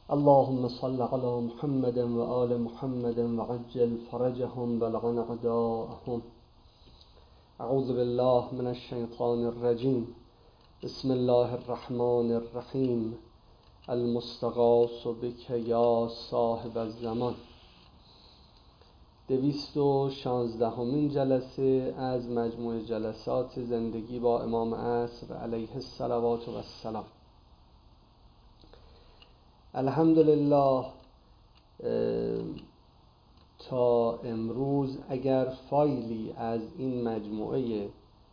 اللهم صل على محمد وآل محمد وعجل فرجهم بلغ أعداءهم. أعوذ بالله من الشيطان الرجيم. بسم الله الرحمن الرحیم. المستغاث بک یا صاحب الزمان. 216مین جلسه از مجموع جلسات زندگی با امام عصر علیه الصلوات و السلام. الحمدلله تا امروز اگر فایلی از این مجموعه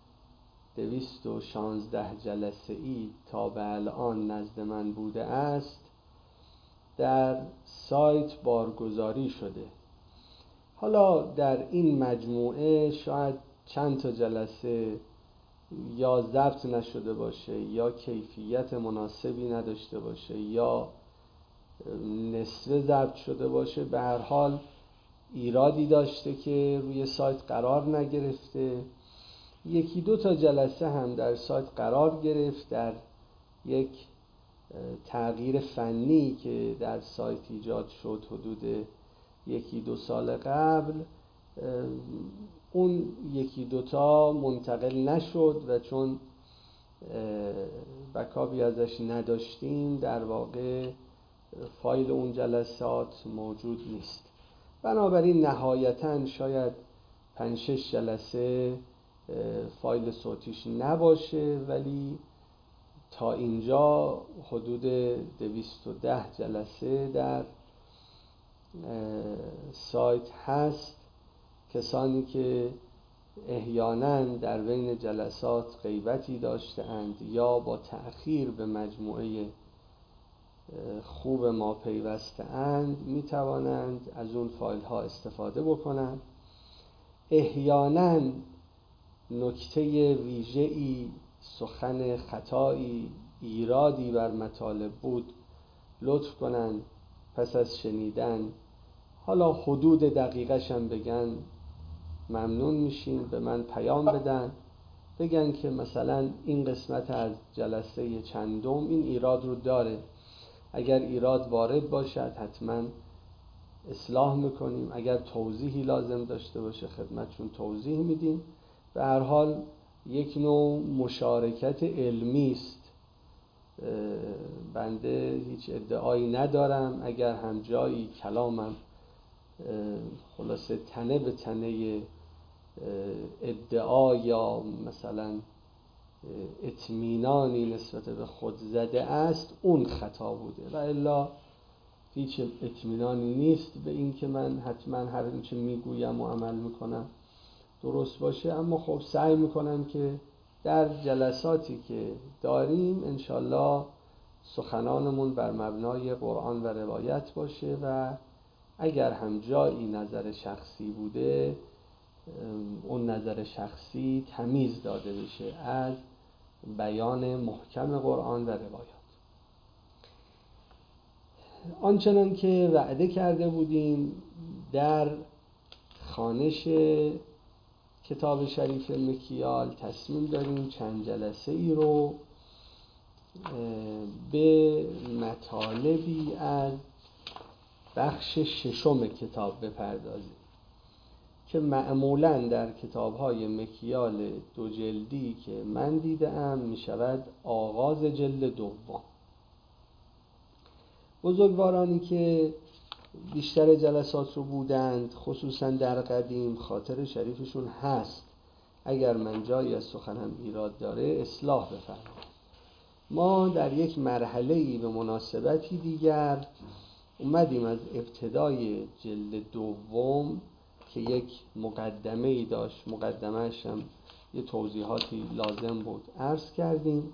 216 جلسه ای تا به الان نزد من بوده است در سایت بارگذاری شده. حالا در این مجموعه شاید چند تا جلسه یا ضبط نشده باشه یا کیفیت مناسبی نداشته باشه یا نصفه ضبط شده باشه، به هر حال ایرادی داشته که روی سایت قرار نگرفته. یکی دو تا جلسه هم در سایت قرار گرفت در یک تغییر فنی که در سایت ایجاد شد حدود یکی دو سال قبل. اون یکی دو تا منتقل نشد و چون بکاپی ازش نداشتیم در واقع فایل اون جلسات موجود نیست. بنابراین نهایتاً شاید 5-6 جلسه فایل صوتیش نباشه، ولی تا اینجا حدود 210 جلسه در سایت هست. کسانی که احیانا در بین جلسات غیبتی داشته‌اند یا با تأخیر به مجموعه خوب ما پیوسته‌اند می توانند از اون فایل ها استفاده بکنند. احیانا نکته ویژه‌ای، سخن خطایی، ایرادی بر مطالب بود، لطف کنند پس از شنیدن حالا حدود دقیقش هم بگن، ممنون میشیم. به من پیام بدن، بگن که مثلا این قسمت از جلسه چندم این ایراد رو داره. اگر ایراد وارد باشد حتما اصلاح میکنیم، اگر توضیحی لازم داشته باشه خدمتشون توضیح میدیم. به هر حال یک نوع مشارکت علمی است. بنده هیچ ادعایی ندارم. اگر هم جایی کلامم خلاصه تنه به تنه ادعا یا مثلا اطمینانی نسبت به خود زده است، اون خطا بوده، و الا هیچ اطمینانی نیست به این که من حتما هر چه میگویم و عمل میکنم درست باشه. اما خب سعی میکنم که در جلساتی که داریم انشالله سخنانمون بر مبنای قرآن و روایت باشه و اگر هم جایی نظر شخصی بوده اون نظر شخصی تمیز داده بشه از بیان محکم قرآن و روایات. آنچنان که وعده کرده بودیم در خوانش کتاب شریف مکیال تصمیم داریم چند جلسه ای رو به مطالبی از بخش 6 کتاب بپردازیم که معمولاً در کتاب‌های مکیال 2 جلدی که من دیدم می شود آغاز جلد دوم. بزرگوارانی که بیشتر جلسات رو بودند خصوصاً در قدیم خاطر شریفشون هست. اگر من جایی از سخنم ایراد داره اصلاح بفرمایید. ما در یک مرحله‌ای به مناسبتی دیگر اومدیم از ابتدای جلد دوم که یک مقدمه‌ای داشت، مقدمه‌اش هم یه توضیحاتی لازم بود، عرض کردیم.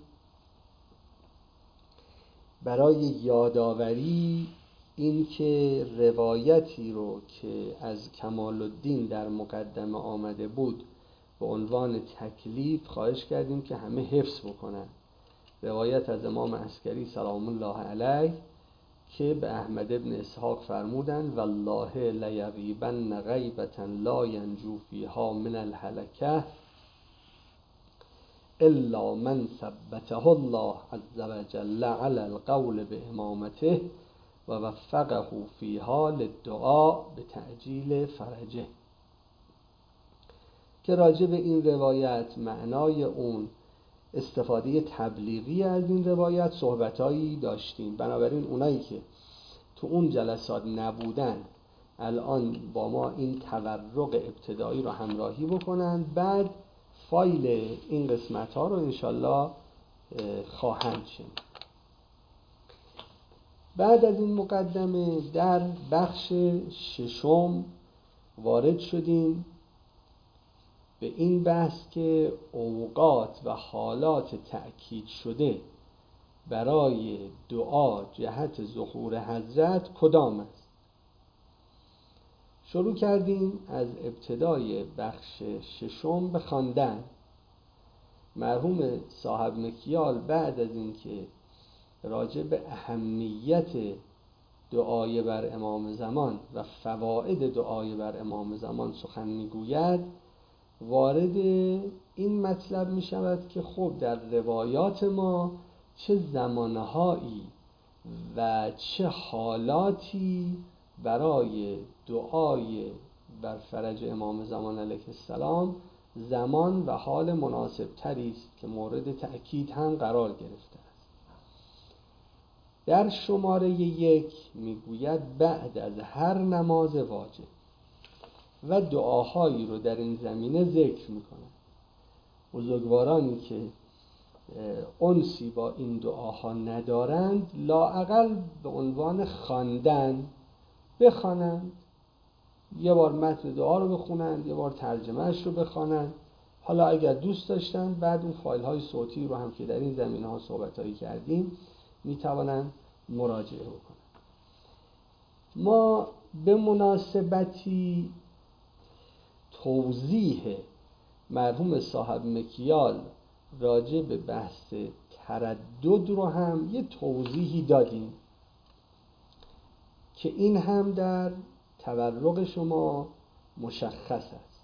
برای یادآوری این که روایتی رو که از کمال الدین در مقدمه آمده بود به عنوان تکلیف خواهش کردیم که همه حفظ بکنن. روایت از امام عسکری سلام الله علیه که به احمد ابن اسحاق فرمودن والله لیغیبن غیبة لا ینجو فیها من الهلکه الا من ثبته الله عز وجل علی القول به امامته و وفقه فی حال دعا به تعجیل فرجه. که راجع به این روایت، معنای اون، استفاده تبلیغی از این روایت صحبتایی داشتیم. بنابراین اونایی که تو اون جلسات نبودن الان با ما این تورق ابتدایی رو همراهی بکنن، بعد فایل این قسمت ها رو انشالله خواهند شنید. بعد از این مقدمه در بخش ششم وارد شدیم به این بحث که اوقات و حالات تأکید شده برای دعا جهت ظهور حضرت کدام است. شروع کردیم از ابتدای بخش ششم به خواندن. مرحوم صاحب مکیال بعد از اینکه راجع به اهمیت دعای بر امام زمان و فواید دعای بر امام زمان سخن میگوید، وارد این مطلب می شود که خب در روایات ما چه زمانهایی و چه حالاتی برای دعای بر فرج امام زمان علیه السلام زمان و حال مناسب تری است که مورد تأکید هم قرار گرفته است. در شماره 1 میگوید بعد از هر نماز واجب و دعاهایی رو در این زمینه ذکر میکنه. بزرگوارانی که انسی با این دعاها ندارند لااقل به عنوان خواندن بخوانند، یه بار متن دعا رو بخونند، یه بار ترجمهش رو بخوانند. حالا اگر دوست داشتن بعد اون فایل های صوتی رو هم که در این زمینه ها صحبت هایی کردیم میتوانند مراجعه بکنند. ما به مناسبتی توضیح مرحوم صاحب مکیال راجع به بحث تردد رو هم یه توضیحی دادیم که این هم در تورق شما مشخص است.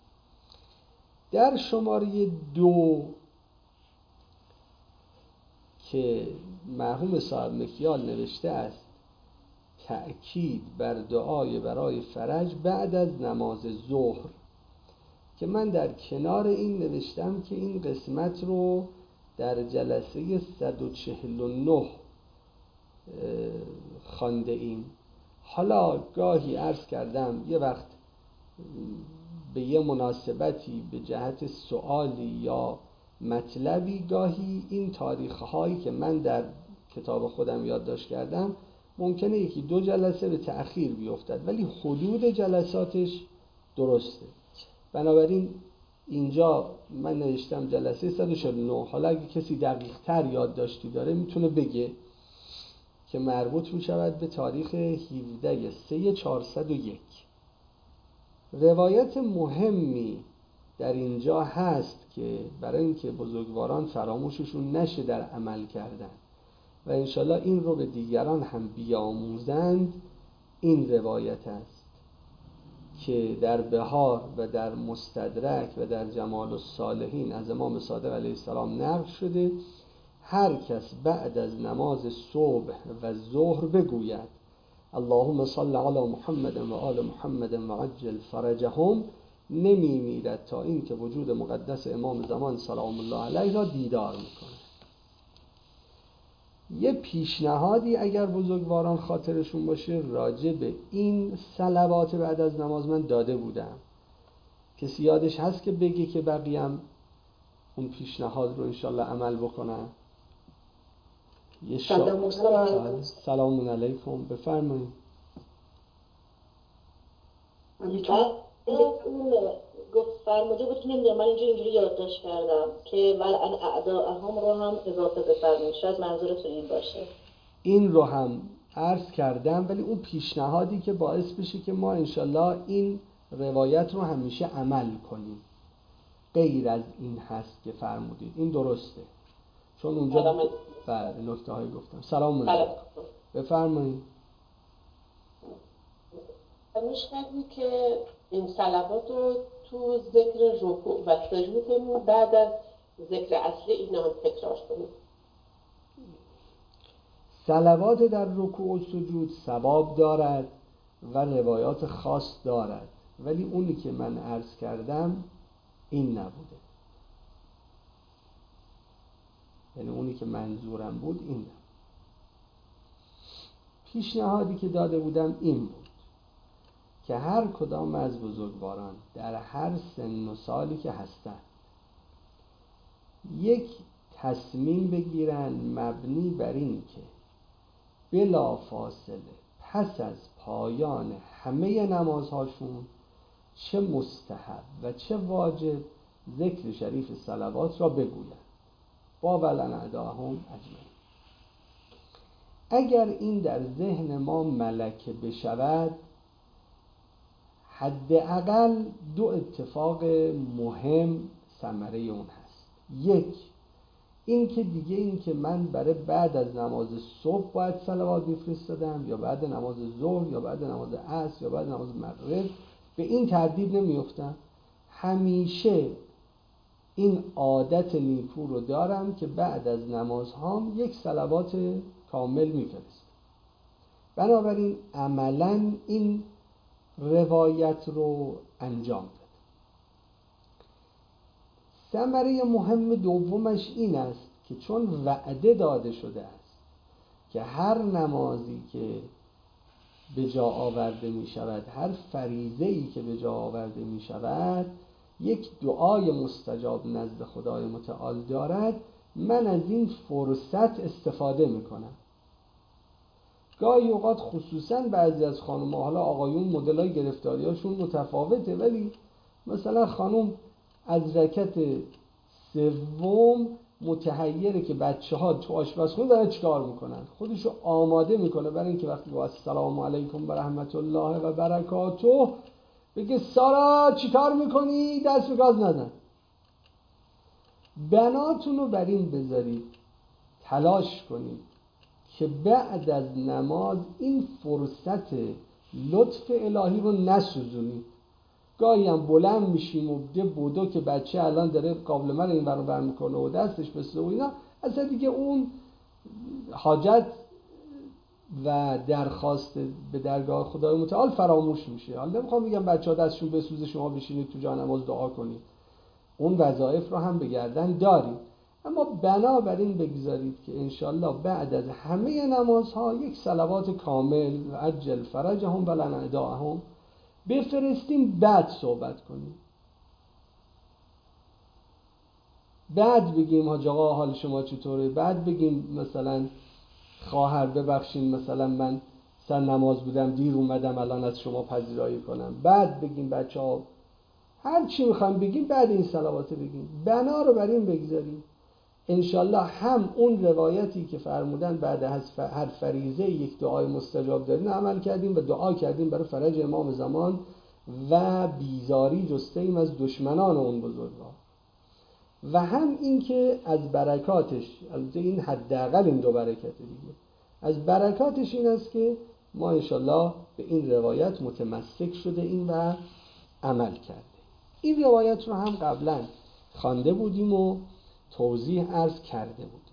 در شماره 2 که مرحوم صاحب مکیال نوشته است تأکید بر دعای برای فرج بعد از نماز ظهر، که من در کنار این نوشتم که این قسمت رو در جلسه 149 خوانده ایم. حالا گاهی عرض کردم یه وقت به یه مناسبتی به جهت سوالی یا مطلبی گاهی این تاریخ‌هایی که من در کتاب خودم یادداشت کردم ممکنه 1-2 جلسه به تأخیر بیفتد، ولی حدود جلساتش درسته. بنابراین اینجا من نوشتم جلسه 149. حالا اگه کسی دقیق تر یادداشتی داره میتونه بگه که مربوط میشود به تاریخ 17/3/401. روایت مهمی در اینجا هست که برای اینکه بزرگواران فراموششون نشه در عمل کردن و انشالله این رو به دیگران هم بیاموزند، این روایت است که در بهار و در مستدرک و در جمال الصالحین از امام صادق علیه السلام نقل شده هر کس بعد از نماز صبح و ظهر بگوید اللهم صل علی محمد و آل محمد و عجل فرجهم، نمی میرد تا این که وجود مقدس امام زمان سلام الله علیه را دیدار میکنه. یه پیشنهادی اگر بزرگواران خاطرشون باشه راجع به این صلوات بعد از نماز من داده بودم. کسی یادش هست که بگه که بقیه‌ام اون پیشنهاد رو انشالله عمل بکنن؟ سلام علیکم، بفرمایید. اون گفت فرموده بود که نمیدونم من اینجوری یادداشت کردم که ولعن اعداءهم رو هم اضافه بفرمایید، شاید منظورتون این باشه. این رو هم عرض کردم، ولی اون پیشنهادی که باعث بشه که ما انشالله این روایت رو همیشه عمل کنیم غیر از این هست که فرمودید. این درسته چون اونجا بله نکته هایی گفتم. سلام علیکم، بفرمایید. فرمایش کردی که این صلوات رو تو ذکر رکوع و سجود بعد از ذکر اصلی اینا هم تکرار کنیم. صلوات در رکوع و سجود ثواب دارد و روایات خاص دارد، ولی اونی که من عرض کردم این نبوده، یعنی اونی که منظورم بود این نبود. پیشنهادی که داده بودم این بود که هر کدام از بزرگواران در هر سن و سالی که هستند یک تصمیم بگیرن مبنی بر این که بلا فاصله پس از پایان همه نمازهاشون چه مستحب و چه واجب ذکر شریف صلوات را بگویند با ولنعداهم اجمعین. اگر این در ذهن ما ملکه بشود، حداقل دو اتفاق مهم ثمره اون هست. یک، این که دیگه این که من برای بعد از نماز صبح باید صلوات میفرستادم یا بعد نماز ظهر یا بعد نماز عصر یا بعد نماز مغرب، به این تردید نمیفتم. همیشه این عادت نیکو رو دارم که بعد از نمازهام یک صلوات کامل میفرستم. بنابراین عملاً این روایت رو انجام داد. ثمره مهم دومش این است که چون وعده داده شده است که هر نمازی که به جا آورده می شود، هر فریضه‌ای که به جا آورده می شود یک دعای مستجاب نزد خدای متعال دارد، من از این فرصت استفاده می کنم. گاهی اوقات خصوصاً بعضی از خانم‌ها، حالا آقایون مدل‌های گرفتاری‌هاشون متفاوته، ولی مثلا خانم از رکعت سوم متحیره که بچه‌ها تو آشپزخونه دارن چیکار میکنن، خودشو آماده میکنه برای اینکه وقتی با السلام علیکم و رحمت الله و برکاته بگه سارا چیکار میکنی؟ دست به گاز نزن. بناتون رو بر این بذارید، تلاش کنید که بعد از نماز این فرصت لطف الهی رو نسوزونید. گاهی هم بلند میشیم و ده بودو که بچه الان داره قابل من این برو بر میکنه و دستش بسته و اینا، اصلا دیگه اون حاجت و درخواست به درگاه خدای متعال فراموش میشه. حالا نمیخوام بگم بچه ها دستشون بسوزه شما بشینید تو جا نماز دعا کنید، اون وظایف رو هم به گردن دارید، اما بنابراین بگذارید که انشالله بعد از همه نمازها یک صلوات کامل و عجل فرجهم و لنعداهم بفرستیم، بعد صحبت کنیم، بعد بگیم حاج آقا حال شما چطوره، بعد بگیم مثلا خواهر ببخشین مثلا من سر نماز بودم دیر اومدم الان از شما پذیرایی کنم، بعد بگیم بچه ها هر چی میخوام بگیم بعد این صلوات بگیم. بنا رو بر این بگذاریم انشالله هم اون روایتی که فرمودن بعد از هر فریضه یک دعای مستجاب دارین عمل کردیم و دعا کردیم برای فرج امام زمان و بیزاری جستیم از دشمنان اون بزرگوار، و هم این که از برکاتش، البته این حداقل این دو برکت دیگه، از برکاتش این است که ما انشالله به این روایت متمسک شده این و عمل کرده. این روایت رو هم قبلا خوانده بودیم و توضیح عرض کرده بودیم.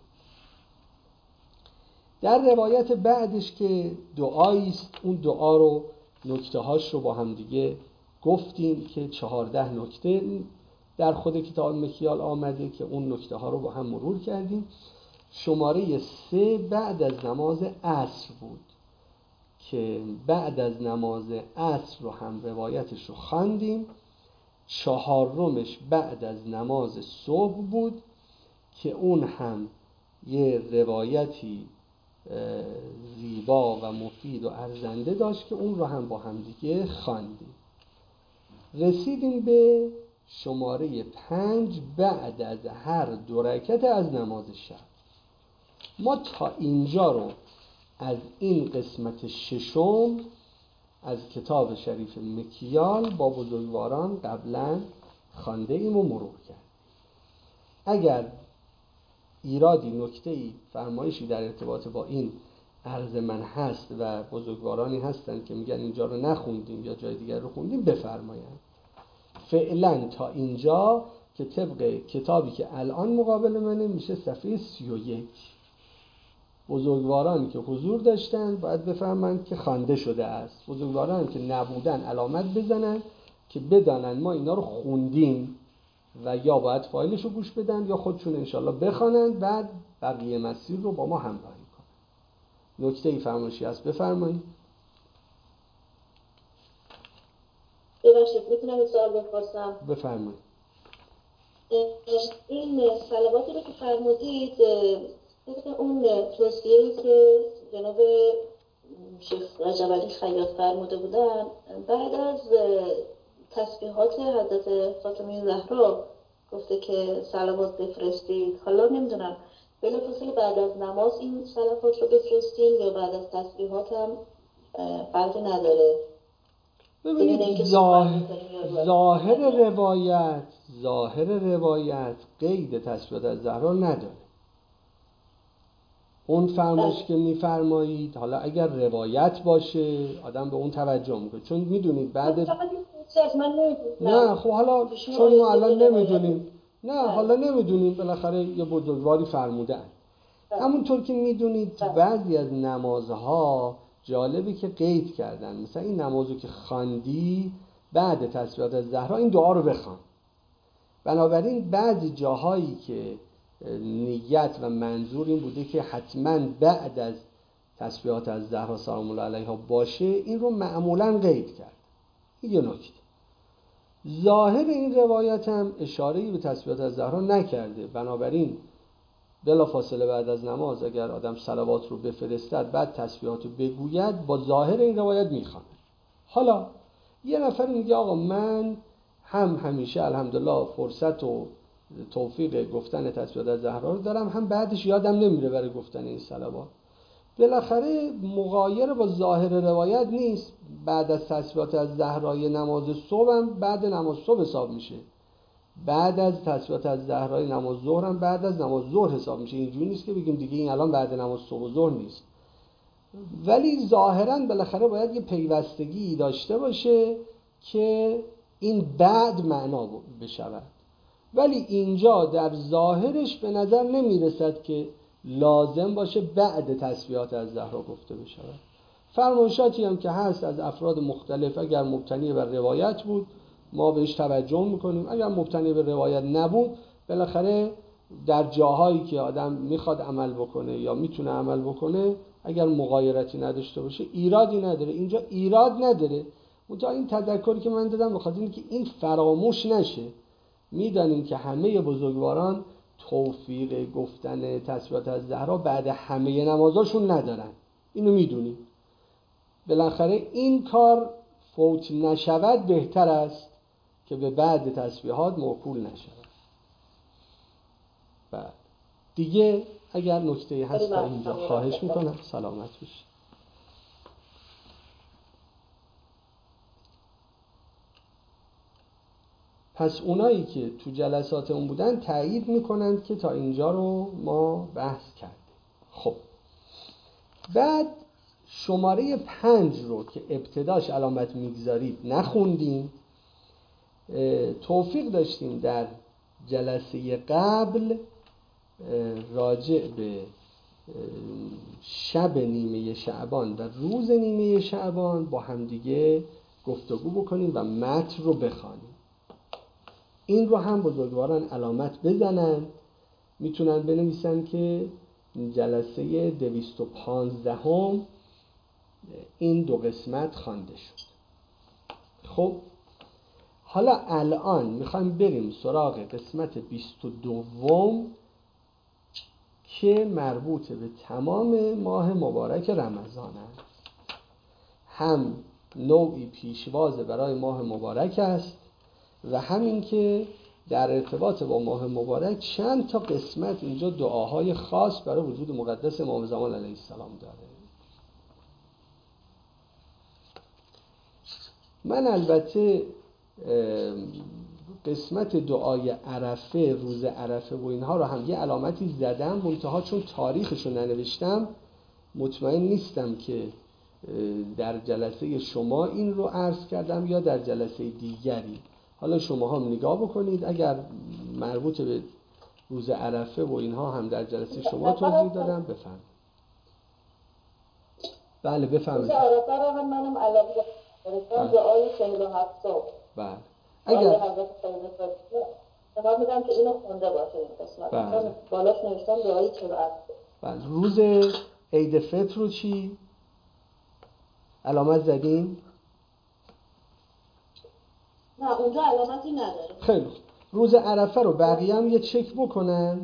در روایت بعدش که دعایی است، اون دعا رو نکته هاش رو با هم دیگه گفتیم که 14 نکته در خود کتاب مکیال آمده که اون نکته ها رو با هم مرور کردیم. شماره 3 بعد از نماز عصر بود که بعد از نماز عصر رو هم روایتش رو خواندیم. 4مش بعد از نماز صبح بود که اون هم یه روایتی زیبا و مفید و ارزنده داشت که اون رو هم با هم دیگه خواندیم. رسیدیم به شماره 5 بعد از هر 2 رکعت از نماز شب. ما تا اینجا رو از این قسمت 6 از کتاب شریف مکیال با بزرگواران قبلا خوانده ایم و مرور کردیم. اگر ایرادی، نکته‌ای، فرمایشی در ارتباط با این عرض من هست و بزرگوارانی هستند که میگن اینجا رو نخوندیم یا جای دیگر رو خوندیم بفرمایند. فعلا تا اینجا که طبق کتابی که الان مقابل منه میشه صفحه 31 بزرگوارانی که حضور داشتن باید بفهمند که خوانده شده است. بزرگوارانی که نبودن علامت بزنن که بدانن ما اینا رو خوندیم و یا باید فایلش رو گوش بدن یا خودشون انشالله بخوانن، بعد بقیه مسیر رو با ما همراهی کنن. نکته ای فرمایشی هست بفرمایید. ببخشید میتونم این سوال بپرسم؟ بفرمایید. این صلواتی رو که فرمودید طبق اون توصیه‌ای که جناب شیخ رجب علی خیاط فرموده بودن، بعد از تسبیحات حضرت فاطمه زهرا گفته که صلوات بفرستید. حالا نمیدونم بلافاصله بعد از نماز این صلوات رو بفرستیم یا بعد از تسبیحات هم فرقی نداره؟ ببینید ظاهر روایت قید تسبیحات از زهرا نداره. اون فرمایش که میفرمایید حالا اگر روایت باشه آدم به اون توجه میکنه، چون میدونید بعد نه خب حالا چون ما الان نمیدونیم، نه حالا نمیدونیم، بالاخره یه بزرگواری فرمودن. همونطور که میدونید بعضی از نمازها جالبه که قید کردن، مثلا این نمازو که خواندی بعد تسبیحات از زهرا این دعا رو بخوان. بنابراین بعضی جاهایی که نیت و منظور این بوده که حتما بعد از تسبیحات از زهرا سلام الله علیها باشه، این رو معمولا قید کرد. این یه نکته. ظاهر این روایت هم اشاره‌ای به تسبیحات از زهرا نکرده، بنابراین بلافاصله بعد از نماز اگر آدم صلوات رو بفرستد بعد تسبیحات رو بگوید با ظاهر این روایت میخوانه. حالا یه نفر میگه آقا من همیشه الحمدلله فرصت و توفیق گفتن تسبیحات از زهرا رو دارم، هم بعدش یادم نمیره برای گفتن این صلوات. بالاخره مغایر با ظاهر روایت نیست. بعد از تسبیحات از زهرای نماز صبح هم بعد نماز صبح حساب میشه، بعد از تسبیحات از زهرای نماز ظهر هم بعد از نماز ظهر حساب میشه. اینجوری نیست که بگیم دیگه این الان بعد نماز صبح و ظهر نیست، ولی ظاهرا بالاخره باید یه پیوستگی داشته باشه که این بعد معنا بشود. ولی اینجا در ظاهرش به نظر نمیرسد که لازم باشه بعد تسبیحات از زهرا گفته بشود. فرمایشاتی هم که هست از افراد مختلف اگر مبتنی بر روایت بود ما بهش توجه میکنیم، اگر مبتنی بر روایت نبود بالاخره در جاهایی که آدم میخواد عمل بکنه یا میتونه عمل بکنه اگر مغایرتی نداشته باشه ایرادی نداره. اینجا ایراد نداره، منتها این تذکری که من دادم بخاطر اینکه این فراموش نشه. میدانیم که همه بزرگواران توفیق گفتن تسبیحات از زهرا بعد همه نمازاشون ندارن، اینو میدونیم. بالاخره این کار فوت نشود بهتر است که به بعد تسبیحات موکول نشود. بعد دیگه اگر نکته هست تا اینجا خواهش میکنم سلامت باشید. پس اونایی که تو جلسات اون بودن تایید میکنند که تا اینجا رو ما بحث کردیم. خب بعد شماره 5 رو که ابتداش علامت میگذارید نخوندیم. توفیق داشتیم در جلسه قبل راجع به شب نیمه شعبان و روز نیمه شعبان با همدیگه گفتگو بکنیم و متن رو بخوانیم. این رو هم بزرگواران علامت بزنن، میتونن بنویسن که جلسه 215 این 2 قسمت خوانده شد. خب حالا الان میخوایم بریم سراغ قسمت 22 که مربوط به تمام ماه مبارک رمضان است. هم نوعی پیشواز برای ماه مبارک است و همین که در ارتباط با ماه مبارک چند تا قسمت اینجا دعاهای خاص برای وجود مقدس امام زمان علیه السلام داره. من البته قسمت دعای عرفه، روز عرفه و اینها رو هم یه علامتی زدم، منتها چون تاریخش رو ننوشتم مطمئن نیستم که در جلسه شما این رو عرض کردم یا در جلسه دیگری. حالا شما هم نگاه بکنید، اگر مربوط به روز عرفه و اینها هم در جلسه شما توضیح دادم بفرمایید. بله بفهمید. روز عرفه رو هم منم علاقه دارم، دعای 47 صبح. بله. اگر حضرت سیدنا فاطمه میگم که اینو خونده باشه این قسمت. بله. بالاش نوشتم دعای 47. بله. روز عید فطر رو چی؟ علامت زدین؟ نه اونجا علامتی نداره. خیلی خوب. روز عرفه رو بقیه هم یه چک بکنن.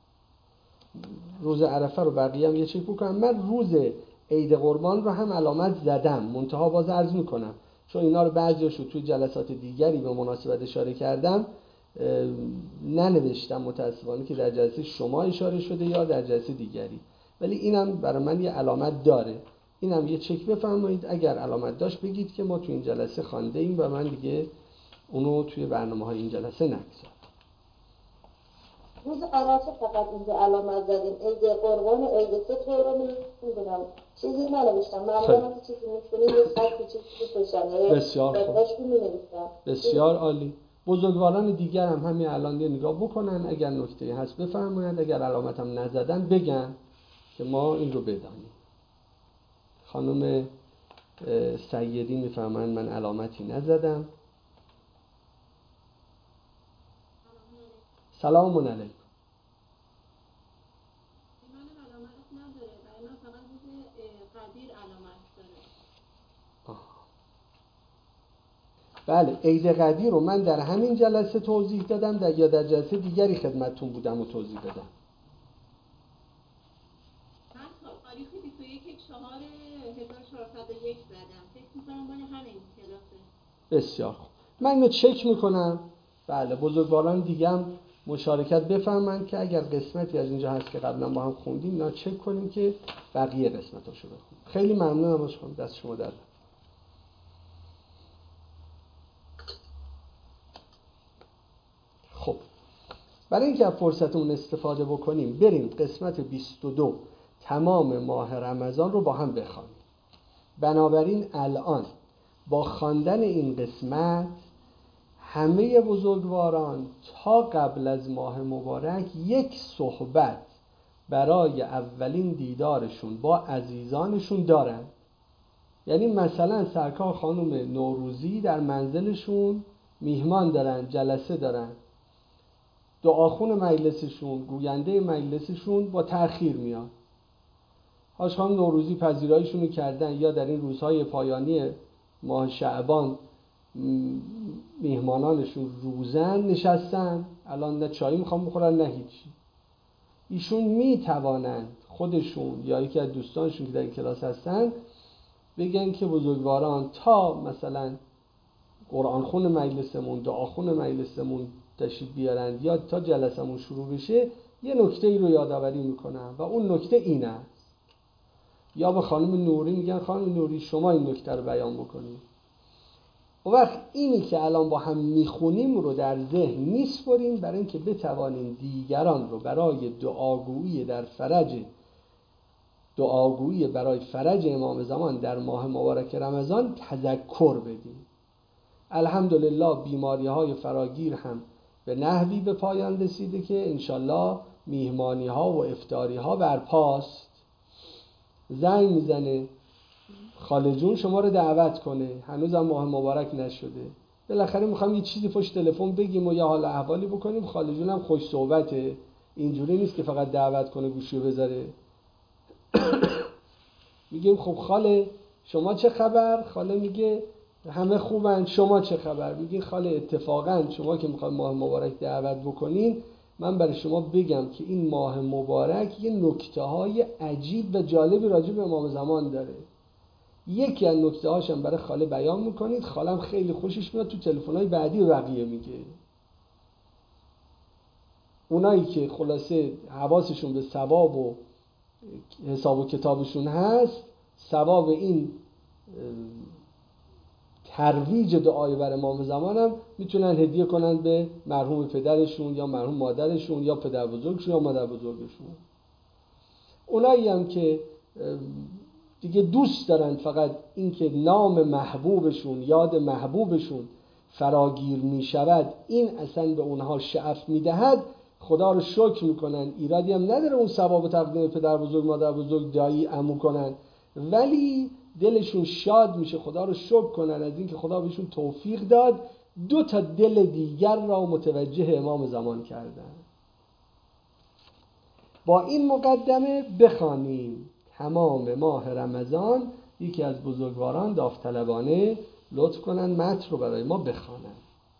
من روز عید قربان رو هم علامت زدم، منتها باز عرض میکنم چون اینا رو بعضیاشو توی جلسات دیگری به مناسبت اشاره کردم ننوشتم متاسفانه که در جلسه شما اشاره شده یا در جلسه دیگری، ولی اینم برای من یه علامت داره، اینم یه چک بفرمایید، اگر علامت داشت بگید که ما توی این جلسه خوانده ایم و من دیگه اونو توی برنامه‌های این جلسه نگذارم. روز عرفه فقط اینجا علامت زدیم، عید قربان و عید فطر رو میدونم چیزی ننوشتم. معمولا هم چیزی می‌خونیم یه خط چیزی بپوشن. بسیار خوب. بسیار عالی. بزرگواران دیگر هم همین الان یه نگاه بکنن، اگر نکته‌ای هست بفرمایند، اگر علامت هم نزدن بگن که ما این رو بدانیم. خانم سیدی میفرمایند من علامتی نزدم. سلام علیکم. منم علامت نداره، برای من فقط روز قدیر علامت داره. بله، عید قدیر رو من در همین جلسه توضیح دادم یا در جلسه دیگری خدمتتون بودم و توضیح دادم. من تاریخ 21/4/1401 زدم. فکر می‌کنم مال همین کلاسه. بسیار خوب. من اینو چک میکنم. بله، بزرگواران دیگه هم مشارکت بفرمایند که اگر قسمتی از اینجا هست که قبلا با هم خوندیم اینا چک کنیم که بقیه قسمتاشو بخونیم. خیلی ممنونم از شما، دست شما درد. خب برای اینکه از فرصتمون استفاده بکنیم بریم قسمت 22 تمام ماه رمضان رو با هم بخوانیم. بنابراین الان با خواندن این قسمت همه بزرگواران تا قبل از ماه مبارک یک صحبت برای اولین دیدارشون با عزیزانشون دارن. یعنی مثلا سرکار خانم نوروزی در منزلشون میهمان دارن، جلسه دارن، دعاخون مجلسشون، گوینده مجلسشون با تأخیر میاد. حاج خانم نوروزی پذیراییشون رو کردن یا در این روزهای پایانی ماه شعبان میهمانانشون روزن نشستن، الان نه چایی میخوام بخورن نه هیچی. ایشون میتوانند خودشون یا یکی از دوستانشون که در کلاس هستن بگن که بزرگواران تا مثلا قرآن خون مجلسمون، دعاخون مجلسمون تشریف بیارند یا تا جلسمون شروع بشه یه نکته ای رو یادآوری میکنن و اون نکته این است. یا به خانم نوری میگن خانم نوری شما این نکته رو بیان بکنید. و وقت اینی که الان با هم میخونیم رو در ذهن میسپریم برای اینکه بتوانیم دیگران رو برای دعاگویی برای فرج امام زمان در ماه مبارک رمضان تذکر بدیم. الحمدلله بیماری‌های فراگیر هم به نحوی به پایان رسیده که انشالله میهمانی‌ها و افطاری‌ها برپاست. زنگ میزنه خاله جون شما رو دعوت کنه، هنوز هم ماه مبارک نشده، بالاخره میخوام یه چیزی پشت تلفن بگیم و یه حال احوالی بکنیم. خاله جون هم خوش صحبته، اینجوری نیست که فقط دعوت کنه گوشی رو بذاره. میگیم خب خاله شما چه خبر؟ خاله میگه همه خوبن، شما چه خبر؟ میگین خاله اتفاقا شما که میخواید ماه مبارک دعوت بکنین من برای شما بگم که این ماه مبارک یه نکته‌های عجیب و جالبی راجع به امام زمان داره. یکی از نکته‌هاش هم برای خاله بیان میکنید، خالم خیلی خوشش میاد، تو تلفن‌های بعدی به بقیه میگه. اونایی که خلاصه حواسشون به ثواب و حساب و کتابشون هست، ثواب این ترویج دعای بر امام زمان هم میتونن هدیه کنن به مرحوم پدرشون یا مرحوم مادرشون یا پدر بزرگشون یا مادر بزرگشون. اونایی هم که دیگه دوست دارن فقط اینکه نام محبوبشون، یاد محبوبشون فراگیر میشود، این اصلا به اونها شعف میدهد، خدا رو شکر میکنن، ایرادی هم نداره اون ثواب تقدیم پدر بزرگ، مادر بزرگ، دایی، عمو کنن، ولی دلشون شاد میشه، خدا رو شکر کنن از اینکه خدا بهشون توفیق داد 2 تا دل دیگر را متوجه امام زمان کردن. با این مقدمه بخوانیم تمام ماه رمضان. یکی از بزرگواران داوطلبانه لطف کنن متن رو برای ما بخوانن.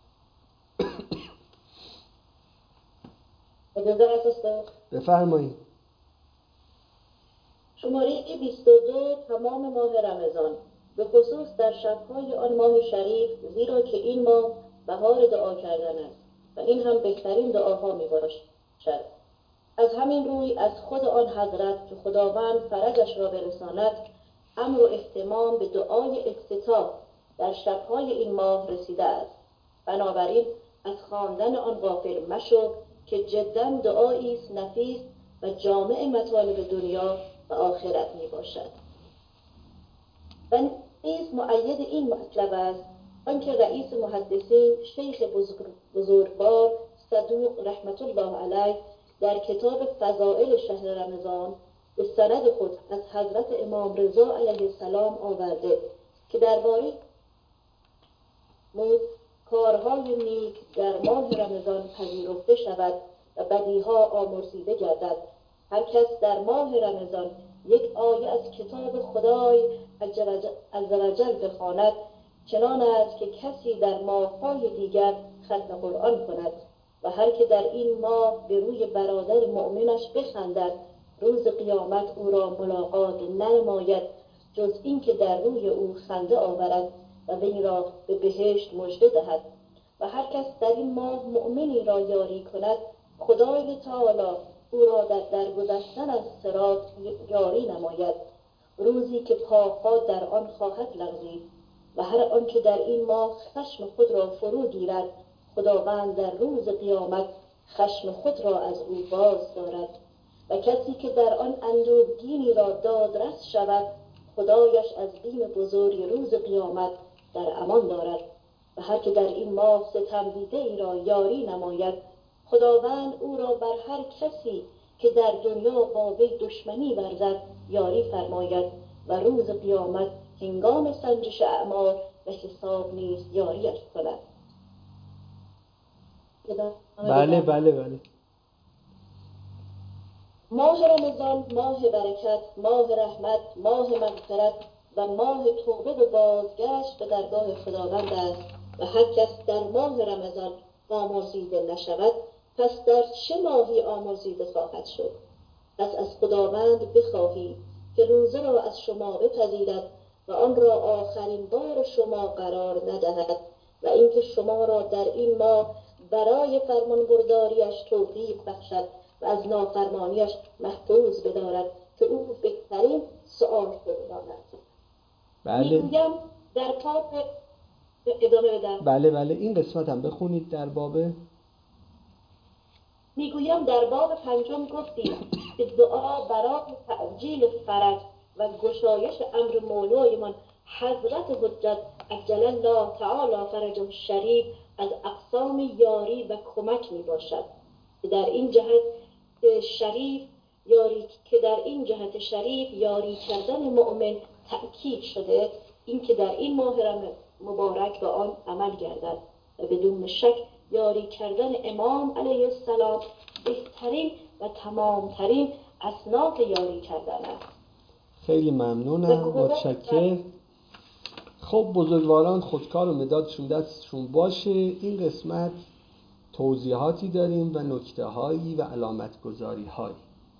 بفرمایید. شماره 22 تمام ماه رمضان، به خصوص در شب‌های آن ماه شریف، زیرا که این ماه بهار دعا کردن است و این هم بهترین دعاها میباشد. از همین روی از خود آن حضرت که خداوند فرجش را برساند امر و اهتمام به دعای افتتاح در شب‌های این ماه رسیده است. بنابراین از خواندن آن غافل مشو که جدا دعایی است نفیس و جامع مطالب دنیا و آخرت می باشد. و نیز مؤید این مطلب است آنکه رئیس محدثین شیخ بزرگوار صدوق رحمت الله علیه در کتاب فضائل شهر رمضان به سند خود از حضرت امام رضا علیه السلام آورده که درباره کارهای نیک در ماه رمضان پذیرفته شود و بدیها آمرزیده گردد. هر کس در ماه رمضان یک آیه از کتاب خدای عزوجل بخواند چنان است که کسی در ماه‌های دیگر ختم قرآن کند. و هر که در این ماه به روی برادر مؤمنش بخندد روز قیامت او را ملاقات ننماید جز این که در روی او خنده آورد و وی را به بهشت مژده دهد. و هر کس در این ماه مؤمنی را یاری کند خدای تعالی او را در درگذشتن از صراط یاری نماید، روزی که پاها در آن خواهد لغزید. و هر آنچه در این ماه خشم خود را فرو گیرد خداوند در روز قیامت خشم خود را از او باز دارد. و کسی که در آن اندوهگینی را دادرس شود خدایش از بیم بزرگ روز قیامت در امان دارد. و هر که در این ماه ستم دیده ای را یاری نماید خداوند او را بر هر کسی که در دنیا با وی دشمنی ورزد یاری فرماید و روز قیامت هنگام سنجش اعمال و حساب نیز یاریش کند. بله. ماه رمضان ماه برکت، ماه رحمت، ماه مغفرت و ماه توبه و بازگشت به درگاه خداوند است و هر کس در ماه رمضان آمرزیده نشود پس در چه ماهی آمرزیده خواهد شد؟ پس از خداوند بخواهید که روزه را از شما بپذیرد و آن را آخرین بار شما قرار ندهد و اینکه شما را در این ماه برای فرمانبرداریش توفیق بخشد و از نافرمانیش محفوظ بدارد که او بهترین سؤال بداند. میگویم در باب ادامه بدم. بله این قسمت هم بخونید در باب. میگویم در باب 5 گفتیم که دعا برای تعجیل فرج و گشایش امر مولایمان حضرت حجت عجل الله تعالی فرجه الشریف از اقسام یاری و کمک می باشد که در این جهت شریف یاری کردن مؤمن تأکید شده، این که در این ماه مبارک به آن عمل گردد و بدون شک یاری کردن امام علیه السلام بهترین و تمامترین اصناف یاری کردن است. خیلی ممنونم، متشکرم. خب بزرگواران خودکار و مدادشون دستشون باشه. این قسمت توضیحاتی داریم و نکته هایی و علامت گذاری هایی.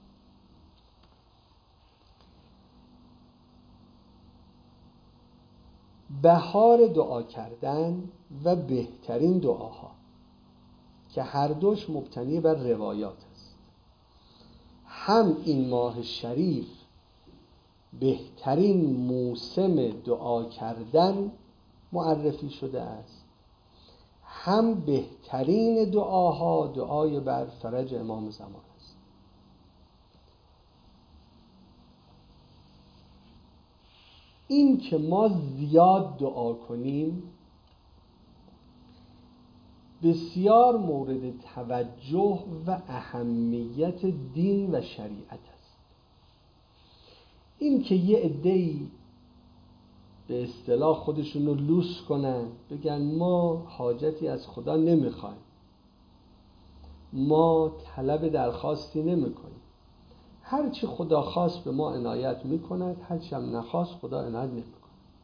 بهار دعا کردن و بهترین دعاها که هر دوش مبتنی بر روایات است. هم این ماه شریف بهترین موسم دعا کردن معرفی شده است، هم بهترین دعاها دعای بر فرج امام زمان است. این که ما زیاد دعا کنیم بسیار مورد توجه و اهمیت دین و شریعت است. این که یه عده‌ای به اصطلاح خودشون رو لوس کنن، بگن ما حاجتی از خدا نمیخوایم، ما طلب درخواستی نمیکنیم، هرچی خدا خواست به ما عنایت میکند، هرچی هم نخواست خدا عنایت نمیکند.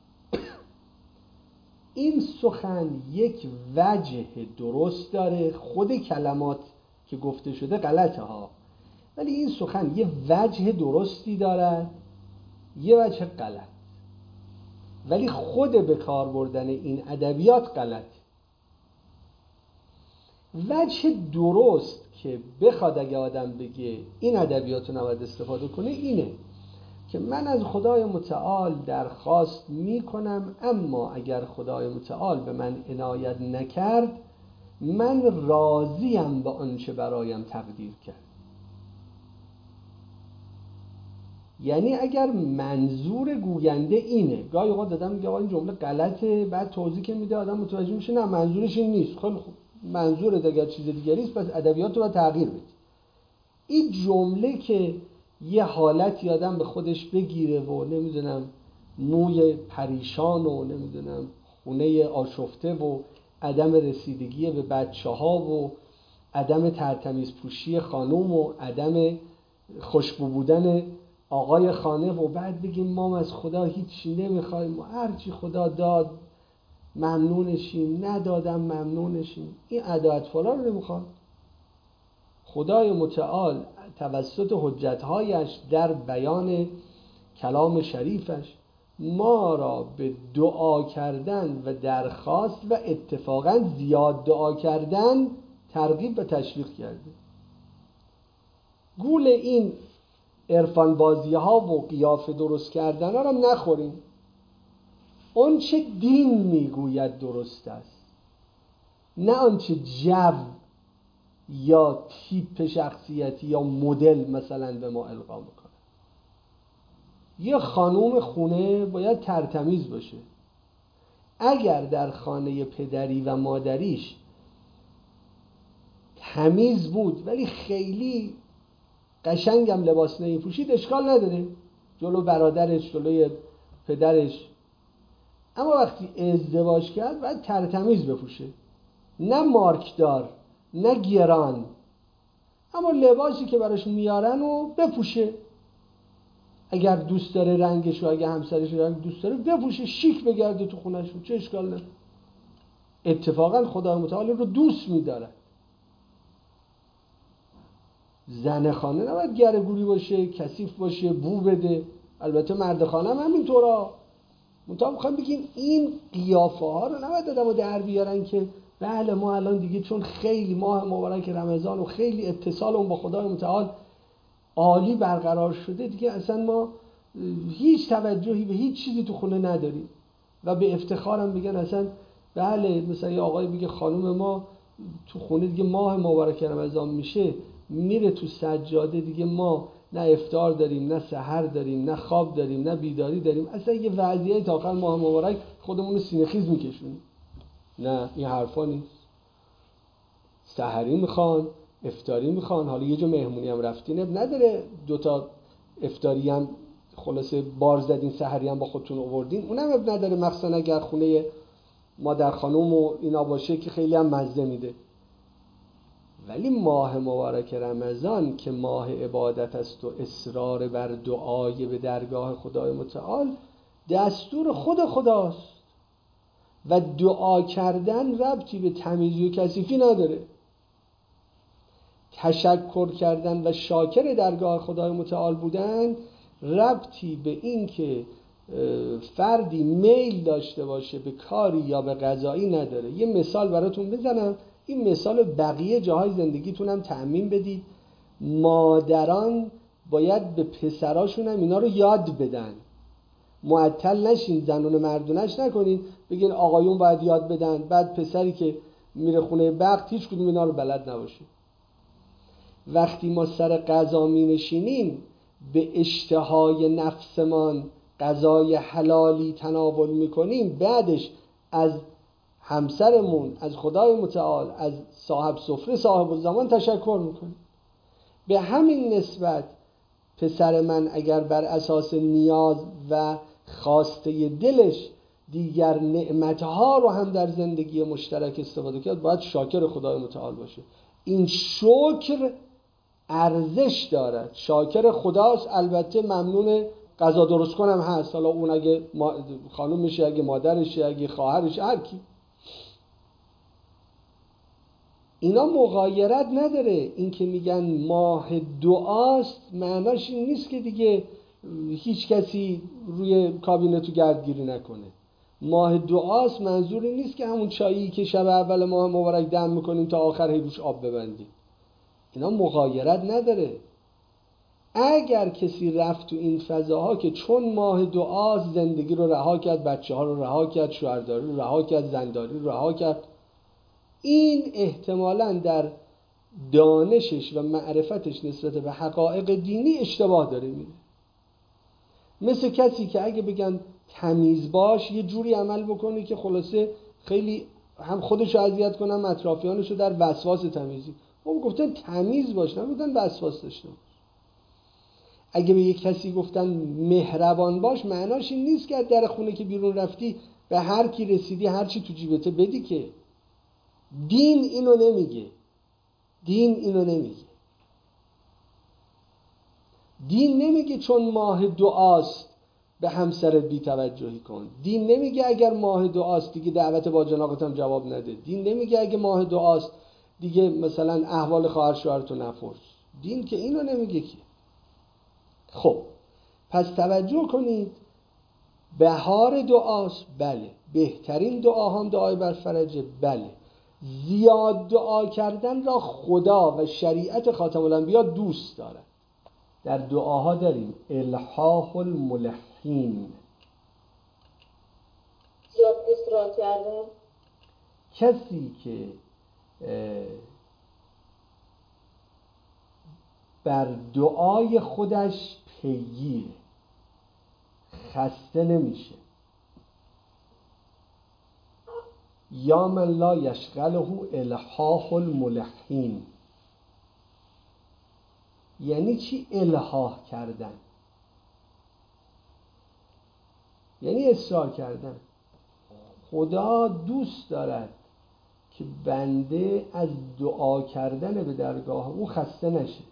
این سخن یک وجه درست داره، خود کلمات که گفته شده غلطه ها، ولی این سخن یه وجه درستی دارد، یه وجه غلط، ولی خود به کار بردن این ادبیات غلط. وجه درست که بخواد اگه آدم بگه این ادبیات رو نباید استفاده کنه اینه که من از خدای متعال درخواست میکنم، اما اگر خدای متعال به من عنایت نکرد من راضیم به آنچه برایم تقدیر کرد. یعنی اگر منظور گوینده اینه، گاهی اوقات آدم میگه این جمله غلطه، بعد توضیح که میده آدم متوجه میشه نه منظورش این نیست. خیلی خوب، منظورت اگر چیز دیگری است پس ادبیات رو باید تغییر بدی. این جمله که یه حالتی آدم به خودش بگیره و نمیدونم موی پریشان و نمیدونم خونه آشفته و عدم رسیدگی به بچه ها و عدم ترتمیز پوشی خانوم و عدم خوشبو بودن آقای خانه و بعد بگیم ما از خدا هیچی نمیخوایم و هرچی خدا داد ممنونشیم، ندادم ممنونشیم، این ادا-اطفالا رو نمیخواد. خدای متعال توسط حجتهایش در بیان کلام شریفش ما را به دعا کردن و درخواست و اتفاقا زیاد دعا کردن ترغیب و تشویق کرده. گول این عرفان بازی ها و قیافه درست کردن ها را نخوریم. اون چه دین میگوید درست است، نه آنچه جو یا تیپ شخصیتی یا مدل مثلا به ما القا میکنه. یه خانوم خونه باید ترتمیز باشه. اگر در خانه پدری و مادریش تمیز بود ولی خیلی قشنگم لباس نمیپوشید اشکال نداره، جلو برادرش جلوی پدرش، اما وقتی ازدواج کرد باید ترتمیز بپوشه، نه مارکدار نه گران، اما لباسی که براش میارن و بپوشه. اگر دوست داره رنگشو، اگر همسرش رنگ دوست داره بپوشه، شیک بگرده تو خونه‌شون، چه اشکال نداره. اتفاقا خدای متعال رو دوست می‌داره. زن خانه نباید گره‌گوری باشه، کثیف باشه، بو بده. البته مرد خانه هم همینطورا. منتها میخوام بگیم این قیافه ها رو نباید آدم‌ها در بیارن که بله ما الان دیگه چون خیلی ماه مبارک رمضان و خیلی اتصالمون با خدای متعال عالی برقرار شده، دیگه اصلا ما هیچ توجهی به هیچ چیزی تو خونه نداریم و به افتخارم بگن اصلا بله، مثلا یه آقای بگه خانم ما تو خونه دیگه ماه مبارک رمضان میشه میره تو سجاده، دیگه ما نه افطار داریم نه سحر داریم نه خواب داریم نه بیداری داریم، اصلا یه وضعیه تا آخر ماه مبارک خودمون رو سینه خیز میکشونیم. نه، این حرفا نیست. سحری میخوان، افطاری میخوان، حالا یه جا مهمونی هم رفتین نداره دوتا افطاری هم خلاصه بار زدین سحری هم با خودتون آوردین، اونم اب نداره، مخصوصا اگر خونه مادر خانوم و اینا باشه که خیلی هم مزه میده. ولی ماه مبارک رمضان که ماه عبادت است و اصرار بر دعای به درگاه خدای متعال دستور خود خداست و دعا کردن ربطی به تمیزی و کثیفی نداره. تشکر کردن و شاکر درگاه خدای متعال بودن ربطی به این که فردی میل داشته باشه به کاری یا به قضایی نداره. یه مثال براتون بزنم، این مثال بقیه جاهای زندگیتون هم تعمیم بدید. مادران باید به پسراشون هم اینا رو یاد بدن، معطل نشین، زنون مردونش نکنین بگین آقایون باید یاد بدن، بعد پسری که میره خونه بخت هیچ کدوم اینا رو بلد نباشه. وقتی ما سر غذا می نشینیم به اشتهای نفسمان غذای حلالی تناول میکنیم، بعدش از همسرمون، از خدای متعال، از صاحب سفره صاحب الزمان تشکر میکنیم. به همین نسبت پسر من اگر بر اساس نیاز و خواسته دلش دیگر نعمتها رو هم در زندگی مشترک استفاده کرد، باید شاکر خدای متعال باشه. این شکر ارزش دارد، شاکر خداست. البته ممنون غذا درست کنم هست، حالا اون اگه خانومشه، اگه مادرشه، اگه خواهرشه، هر کی. اینا مغایرت نداره. این که میگن ماه دعاست معناش این نیست که دیگه هیچ کسی روی کابینتو گردگیری نکنه. ماه دعاست منظور این نیست که همون چایی که شب اول ماه مبارک دم میکنیم تا آخر هی روش آب ببندیم. اینا مغایرت نداره. اگر کسی رفت تو این فضاها که چون ماه دعاست زندگی رو رها کرد، بچه ها رو رها کرد، شوهرداری رو رها کرد، زنداری رو رها کرد، این احتمالاً در دانشش و معرفتش نسبت به حقایق دینی اشتباه داره میره. مثل کسی که اگه بگن تمیز باش یه جوری عمل بکنه که خلاصه خیلی هم خودشو اذیت کنه هم اطرافیانشو در وسواس تمیزی. اون گفتن تمیز باش، نمیگفتن وسواس داشته باش. اگه به یک کسی گفتن مهربان باش معناش این نیست که از در خونه که بیرون رفتی به هر کی رسیدی هر چی تو جیبته بدی که. دین اینو نمیگه. دین اینو نمیگه. دین نمیگه چون ماه دعاست به همسرت بی توجهی کن. دین نمیگه اگر ماه دعاست دیگه دعوت با جناقت هم جواب نده. دین نمیگه اگه ماه دعاست دیگه مثلا احوال خواهر شوهرتو نپرس. دین که اینو نمیگه که. خب پس توجه کنید، بهار دعاست، بله. بهترین دعا هم دعای برفرجه، بله. زیاد دعا کردن را خدا و شریعت خاتم الانبیا دوست دارد. در دعاها داریم الحاح الملحین، زیاد اصرار کردن. کسی که بر دعای خودش پیگیره خسته نمیشه. یا من لا یشغله الحاح الملحین. یعنی چی الحاح کردن؟ یعنی اصرار کردن. خدا دوست دارد که بنده از دعا کردن به درگاه او خسته نشه،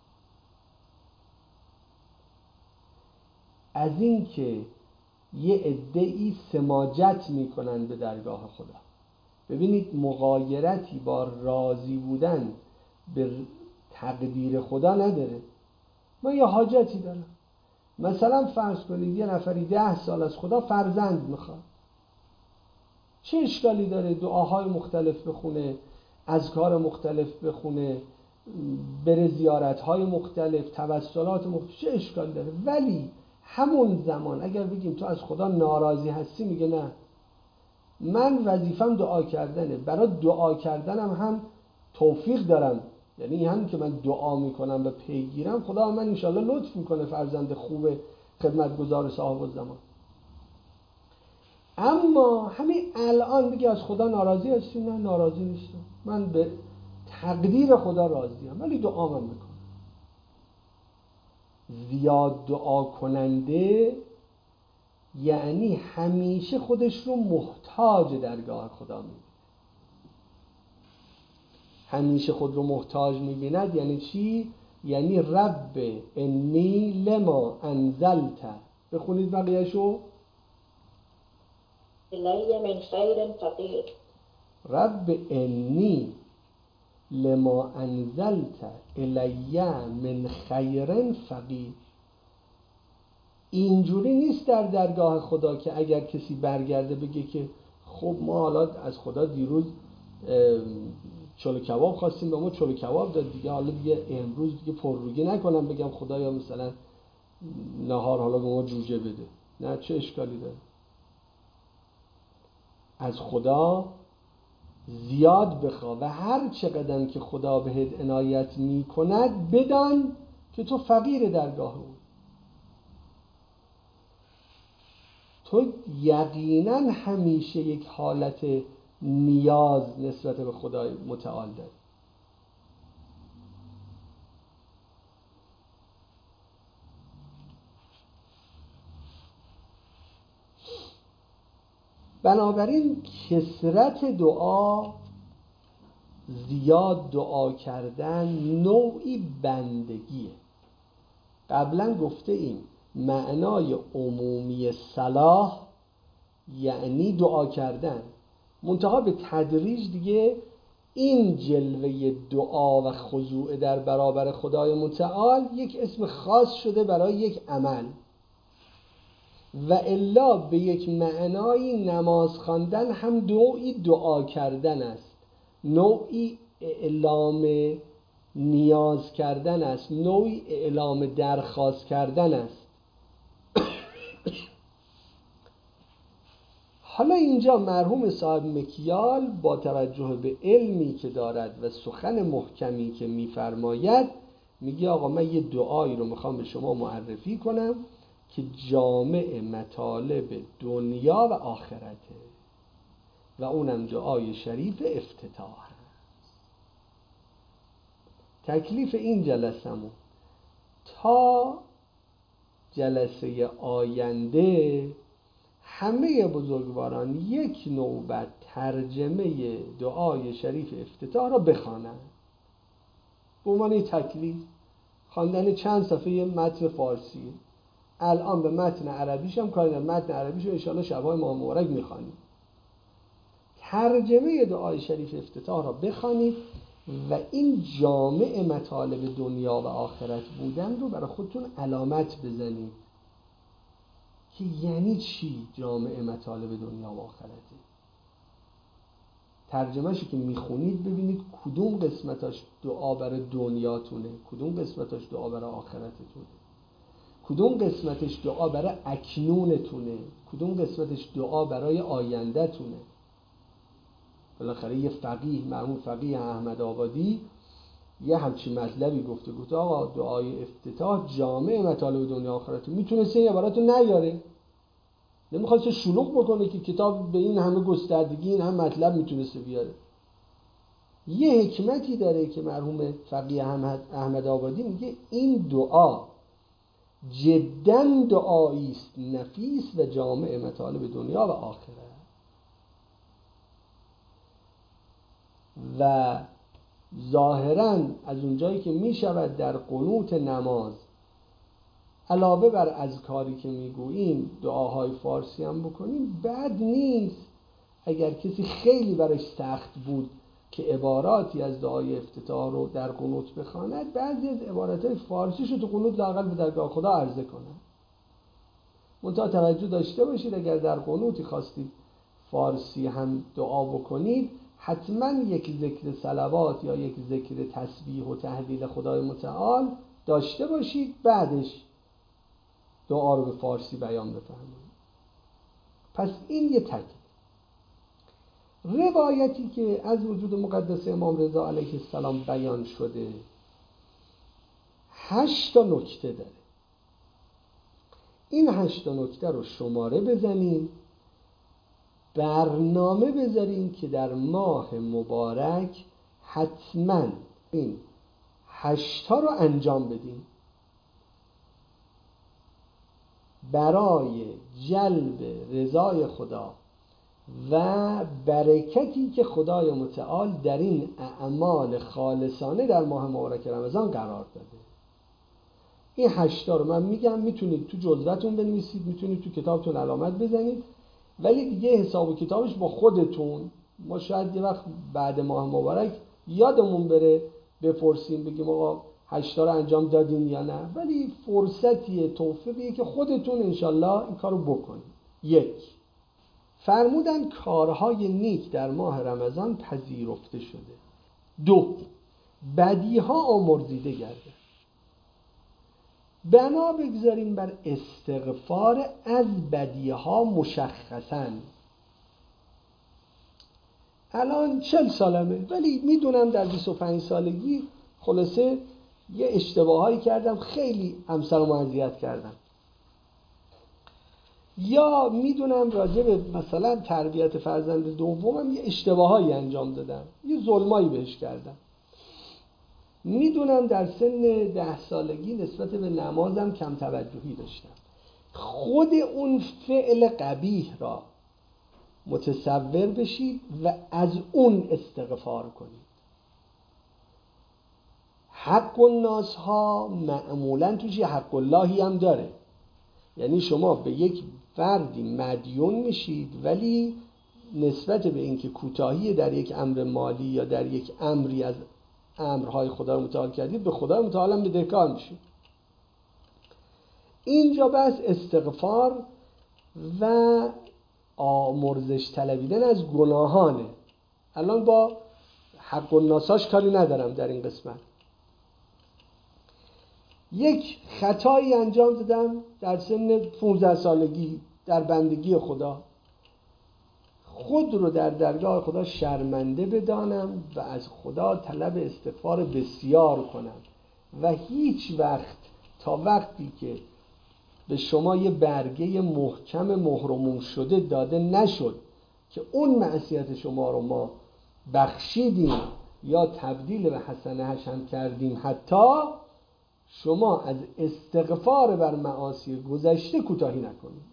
از این که یه عده‌ای سماجت میکنن به درگاه خدا. ببینید مغایرتی با راضی بودن به تقدیر خدا نداره. من یه حاجتی دارم، مثلا فرض کنید یه نفری 10 سال از خدا فرزند میخواد، چه اشکالی داره دعاهای مختلف بخونه، اذکار مختلف بخونه، بره زیارتهای مختلف، توسلات مختلف، چه اشکالی داره؟ ولی همون زمان اگر بگیم تو از خدا ناراضی هستی، میگه نه، من وظیفم دعا کردنه، برای دعا کردنم هم توفیق دارم، یعنی هم که من دعا میکنم و پیگیرم، خدا من انشالله لطف میکنه فرزند خوب خدمتگزار صاحب الزمان. اما همین الان بگی از خدا ناراضی هستی، نه ناراضی نیستم، من به تقدیر خدا راضیم ولی دعا من میکنم. زیاد دعا کننده یعنی همیشه خودش رو محتاج درگاه خدا میبینه. همیشه خود رو محتاج میبیند یعنی چی؟ یعنی رب انی لما انزلت، بخونید بقیه‌شو، الی من خیر فقیر. رب انی لما انزلت الی من خیر فقیر. اینجوری نیست در درگاه خدا که اگر کسی برگرده بگه که خب ما حالا از خدا دیروز چلو کباب خواستیم به ما چلو کباب داد دیگه، حالا دیگه امروز دیگه پررویی نکنم بگم خدایا مثلا نهار حالا به ما جوجه بده. نه، چه اشکالی داره؟ از خدا زیاد بخواه و هر چقدر که خدا بهت عنایت میکند بدان که تو فقیر درگاه او. تو یقینا همیشه یک حالت نیاز نسبت به خدای متعال داری. بنابراین کثرت دعا، زیاد دعا کردن نوعی بندگیه. قبلا گفته ایم معنای عمومی صلاح یعنی دعا کردن، منتها به تدریج دیگه این جلوه دعا و خضوع در برابر خدای متعال یک اسم خاص شده برای یک عمل، و الا به یک معنای نماز خواندن هم نوعی دعا کردن است، نوعی اعلام نیاز کردن است، نوعی اعلام درخواست کردن است. حالا اینجا مرحوم صاحب مکیال با توجه به علمی که دارد و سخن محکمی که میفرماید میگه آقا من یه دعایی رو میخوام به شما معرفی کنم که جامع مطالب دنیا و آخرته و اونم دعای شریف افتتاح هست. تکلیف این جلسمون تا جلسه آینده همه بزرگواران یک نوبت ترجمه دعای شریف افتتاح را بخوانند. به عنوان تکلیف خواندن چند صفحه متن فارسی، الان به متن عربیش هم کار ندارم، متن عربیش رو انشاءالله شب‌های ماه مبارک میخوانیم. ترجمه دعای شریف افتتاح را بخوانید و این جامع مطالب دنیا و آخرت بودن رو برای خودتون علامت بزنید که یعنی چی جامع مطالب دنیا و آخرته. ترجمه‌شو که میخونید ببینید کدوم قسمتاش دعا برای دنیاتونه، کدوم قسمتاش دعا برای آخرتتونه، کدوم قسمتش دعا برای اکنونتونه، کدوم قسمتش دعا برای آیندهتونه. بالاخره یه فقیه، مرحوم فقیه احمد آبادی یه همچین مطلبی گفته آقا دعای افتتاح جامع مطالب دنیا آخرت، میتونسته این عبارتو نیاره، نمیخواسته شلوغ بکنه که کتاب به این همه گستردگی این همه مطلب میتونسته بیاره. یه حکمتی داره که مرحوم فقیه احمد آبادی میگه این دعا جداً دعایی است نفیس و جامع مطالب دنیا و آخرت. و ظاهراً از اونجایی که میشود در قنوت نماز علاوه بر اذکاری که میگوییم دعاهای فارسی هم بکنیم، بد نیست اگر کسی خیلی براش سخت بود که عباراتی از دعای افتتاح رو در قنوت بخواند، بعضی از عباراتهای فارسیش رو تو قنوت لااقل به درگاه خدا عرضه کنند. منتها توجه داشته باشید اگر در قنوتی خواستید فارسی هم دعا بکنید، حتما یک ذکر صلوات یا یک ذکر تسبیح و تهلیل خدای متعال داشته باشید، بعدش دعا رو به فارسی بیان بفرمایید. پس این یه تکلیف. روایتی که از وجود مقدس امام رضا علیه السلام بیان شده 8 نکته داره. این 8 نکته رو شماره بزنیم، برنامه بذاریم که در ماه مبارک حتما این 8 رو انجام بدیم برای جلب رضای خدا و برکتی که خدای متعال در این اعمال خالصانه در ماه مبارک رمضان قرار داده. این 8 رو من میگم، میتونید تو جزوتون بنویسید، میتونید تو کتابتون علامت بزنید، ولی دیگه حساب و کتابش با خودتون. ما شاید یه وقت بعد ماه مبارک یادمون بره بپرسیم بگیم آقا 8 رو انجام دادین یا نه، ولی فرصتیه، توفیقیه که خودتون انشالله این کارو بکنید. 1. فرمودن کارهای نیک در ماه رمضان پذیرفته شده. 2. بدیها آمرزیده گرده. بنا بگذاریم بر استغفار از بدیها مشخصاً. الان 40 سالمه ولی میدونم در 25 سالگی خلاصه یه اشتباهایی کردم، خیلی همسرمو اذیت کردم، یا میدونم راجع به مثلا تربیت فرزند دومم یه اشتباهایی انجام دادم، یه ظلمایی بهش کردم. میدونم در سن 10 سالگی نسبت به نمازم کم توجهی داشتم. خود اون فعل قبیح را متصور بشید و از اون استغفار کنید. حق الناس ها معمولا توش یه حق اللهی هم داره، یعنی شما به یک فردی مدیون میشید ولی نسبت به اینکه کوتاهی در یک امر مالی یا در یک امری از امرهای خدا متعال کردید به خدا متعال هم بدهکار میشید. اینجا بس استغفار و آمرزش طلبیدن از گناهانه. الان با حق الناساش کاری ندارم در این قسمت. یک خطایی انجام دادم در سن 15 سالگی در بندگی خدا، خود رو در درگاه خدا شرمنده بدانم و از خدا طلب استغفار بسیار کنم و هیچ وقت تا وقتی که به شما یه برگه محکم مهرموم شده داده نشد که اون معصیت شما رو ما بخشیدیم یا تبدیل به حسنه هم کردیم، حتی شما از استغفار بر معاصی گذشته کوتاهی نکنید.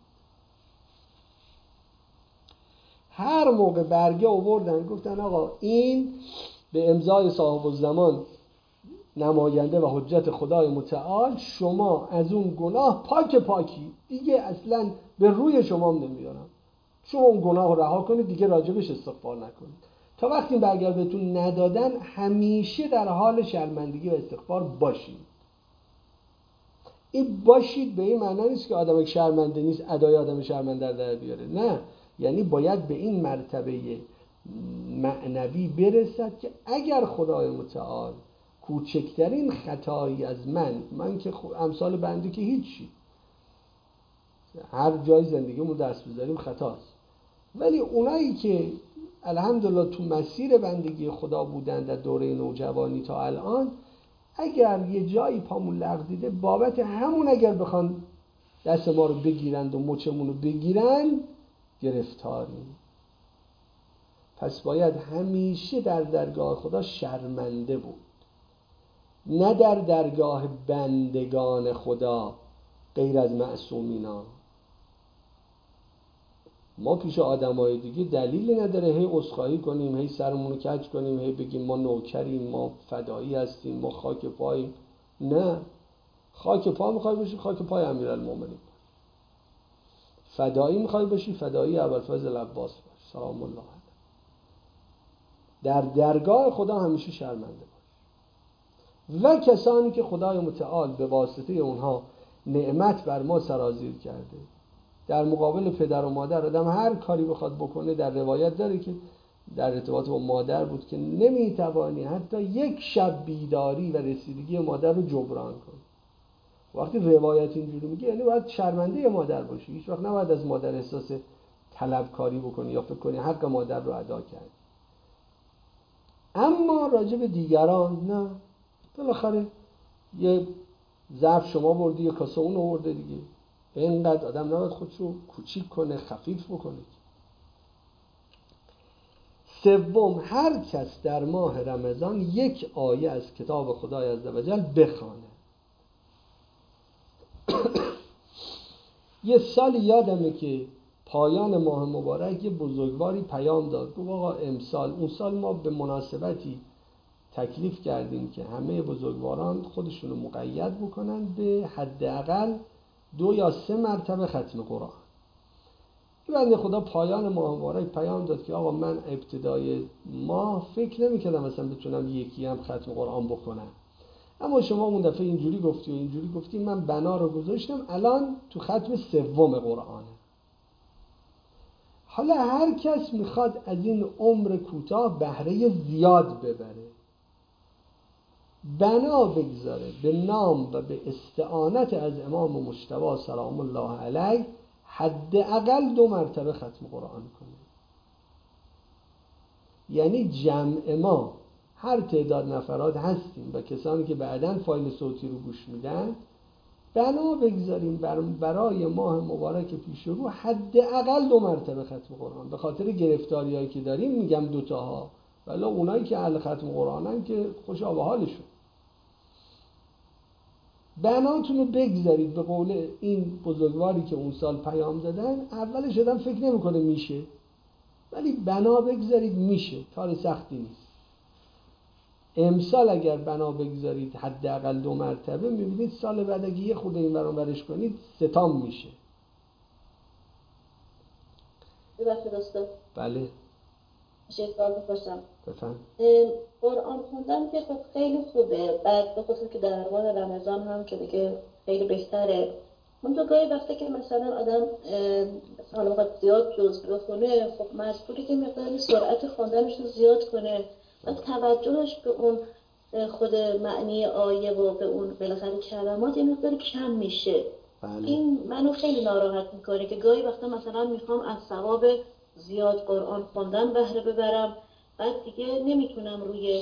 هر موقع برگه آوردن گفتن آقا این به امضای صاحب الزمان نماینده و حجت خدای متعال شما از اون گناه پاکی دیگه اصلا به روی شما هم نمیارم، شما اون گناه رو رها کنید دیگه راجبش استغفار نکنید. تا وقتی این برگه بهتون ندادن همیشه در حال شرمندگی و استغفار باشید. این باشید به این معنی نیست که آدم شرمنده نیست ادای آدم شرمنده در بیاره، نه، یعنی باید به این مرتبه معنوی برسد که اگر خدای متعال کوچکترین خطایی از من که امثال بنده که هیچی، هر جای زندگیمون دست بذاریم خطاست، ولی اونایی که الحمدلله تو مسیر بندگی خدا بودن در دوره نوجوانی تا الان، اگر یه جایی پامون لغزیده بابت همون اگر بخوان دست ما رو بگیرند و مچمون رو بگیرن گرفتاریم. پس باید همیشه در درگاه خدا شرمنده بود، نه در درگاه بندگان خدا غیر از معصومینا. ما پیش آدمای دیگه دلیلی نداره هی عذرخواهی کنیم، هی سرمون رو کج کنیم، هی بگیم ما نوکریم، ما فدایی هستیم، ما خاک پاییم. نه، خاک پا میخوای باشی خاک پای امیرالمومنین، فدایی میخوای باشی فدایی ابوالفضل عباس باش سلام الله علیه. در درگاه خدا همیشه شرمنده باش. و کسانی که خدای متعال به واسطه اونها نعمت بر ما سرازیر کرده، در مقابل پدر و مادر آدم هر کاری بخواد بکنه، در روایت داره که در ارتباط با مادر بود که نمیتوانی حتی یک شب بیداری و رسیدگی مادر رو جبران کنی. وقتی روایت اینجوری میگه یعنی باید شرمنده مادر باشی، هیچ وقت نباید از مادر احساس طلبکاری بکنی یا فکر کنی حق مادر رو ادا کردی. اما راجع به دیگران نه، بالاخره یه ظرف شما بردی یه کاسه اون آورده دیگه، اینقدر آدم نباید خودشو کوچیک کنه، خفیف بکنه. سوم، هر کس در ماه رمضان یک آیه از کتاب خدای عزوجل بخوانه. یه سال یادمه که پایان ماه مبارک یه بزرگواری پیام داد، گفت آقا امسال، اون سال ما به مناسبتی تکلیف کردیم که همه بزرگواران خودشونو مقید بکنن به حداقل 2 یا 3 مرتبه ختم قرآن. این بنده خدا پایان ماه مبارک پیام داد که آقا من ابتدای ماه فکر نمی‌کردم مثلا بتونم یکی هم ختم قرآن بکنم، اما شما اون دفعه اینجوری گفتی و اینجوری گفتی، من بنا رو گذاشتم، الان تو ختم 3 قرآنه. حالا هر کس میخواد از این عمر کوتاه بهره زیاد ببره، بنا بگذاره به نام و به استعانت از امام مجتبی سلام الله علیه حداقل 2 مرتبه ختم قرآن کنه. یعنی جمع ما هر تعداد نفرات هستیم و کسانی که بعداً فایل صوتی رو گوش میدن، بنا بگذاریم برای ماه مبارک پیش رو حداقل 2 مرتبه ختم قرآن. به خاطر گرفتاریایی که داریم میگم 2 تاها، ولی اونایی که اهل ختم قرآنن که خوش آب حالشون. بناتون رو بگذارید به قول این بزرگواری که اون سال پیام دادن. اولش آدم فکر نمیکنه میشه، ولی بنا بگذارید میشه، کار سختی نیست. امسال اگر بنا بگذارید حداقل 2 مرتبه، میبینید سال بعد اگه یه خورده این برام برش کنید 3 تام میشه. ببخشید استاد. بله. سوال بپرسم. بفهم. قرآن خوندن که خب خیلی خوبه، بعد بخصوص که در ماه رمضان هم که دیگه خیلی بهتره. اون تو گاهی وقتی که مثلا آدم حالا بخواد زیاد جزء بخونه، خب مجبوری که مقدار سرعت خوندنش رو زیاد کنه و توجهش به اون خود معنی آیه و به اون بالاخره کلمات یه مقدار کم میشه. بله. این منو خیلی ناراحت میکنه که گاهی وقتا مثلا میخوام از ثواب زیاد قرآن خوندن بهره ببرم، بعد دیگه نمیتونم روی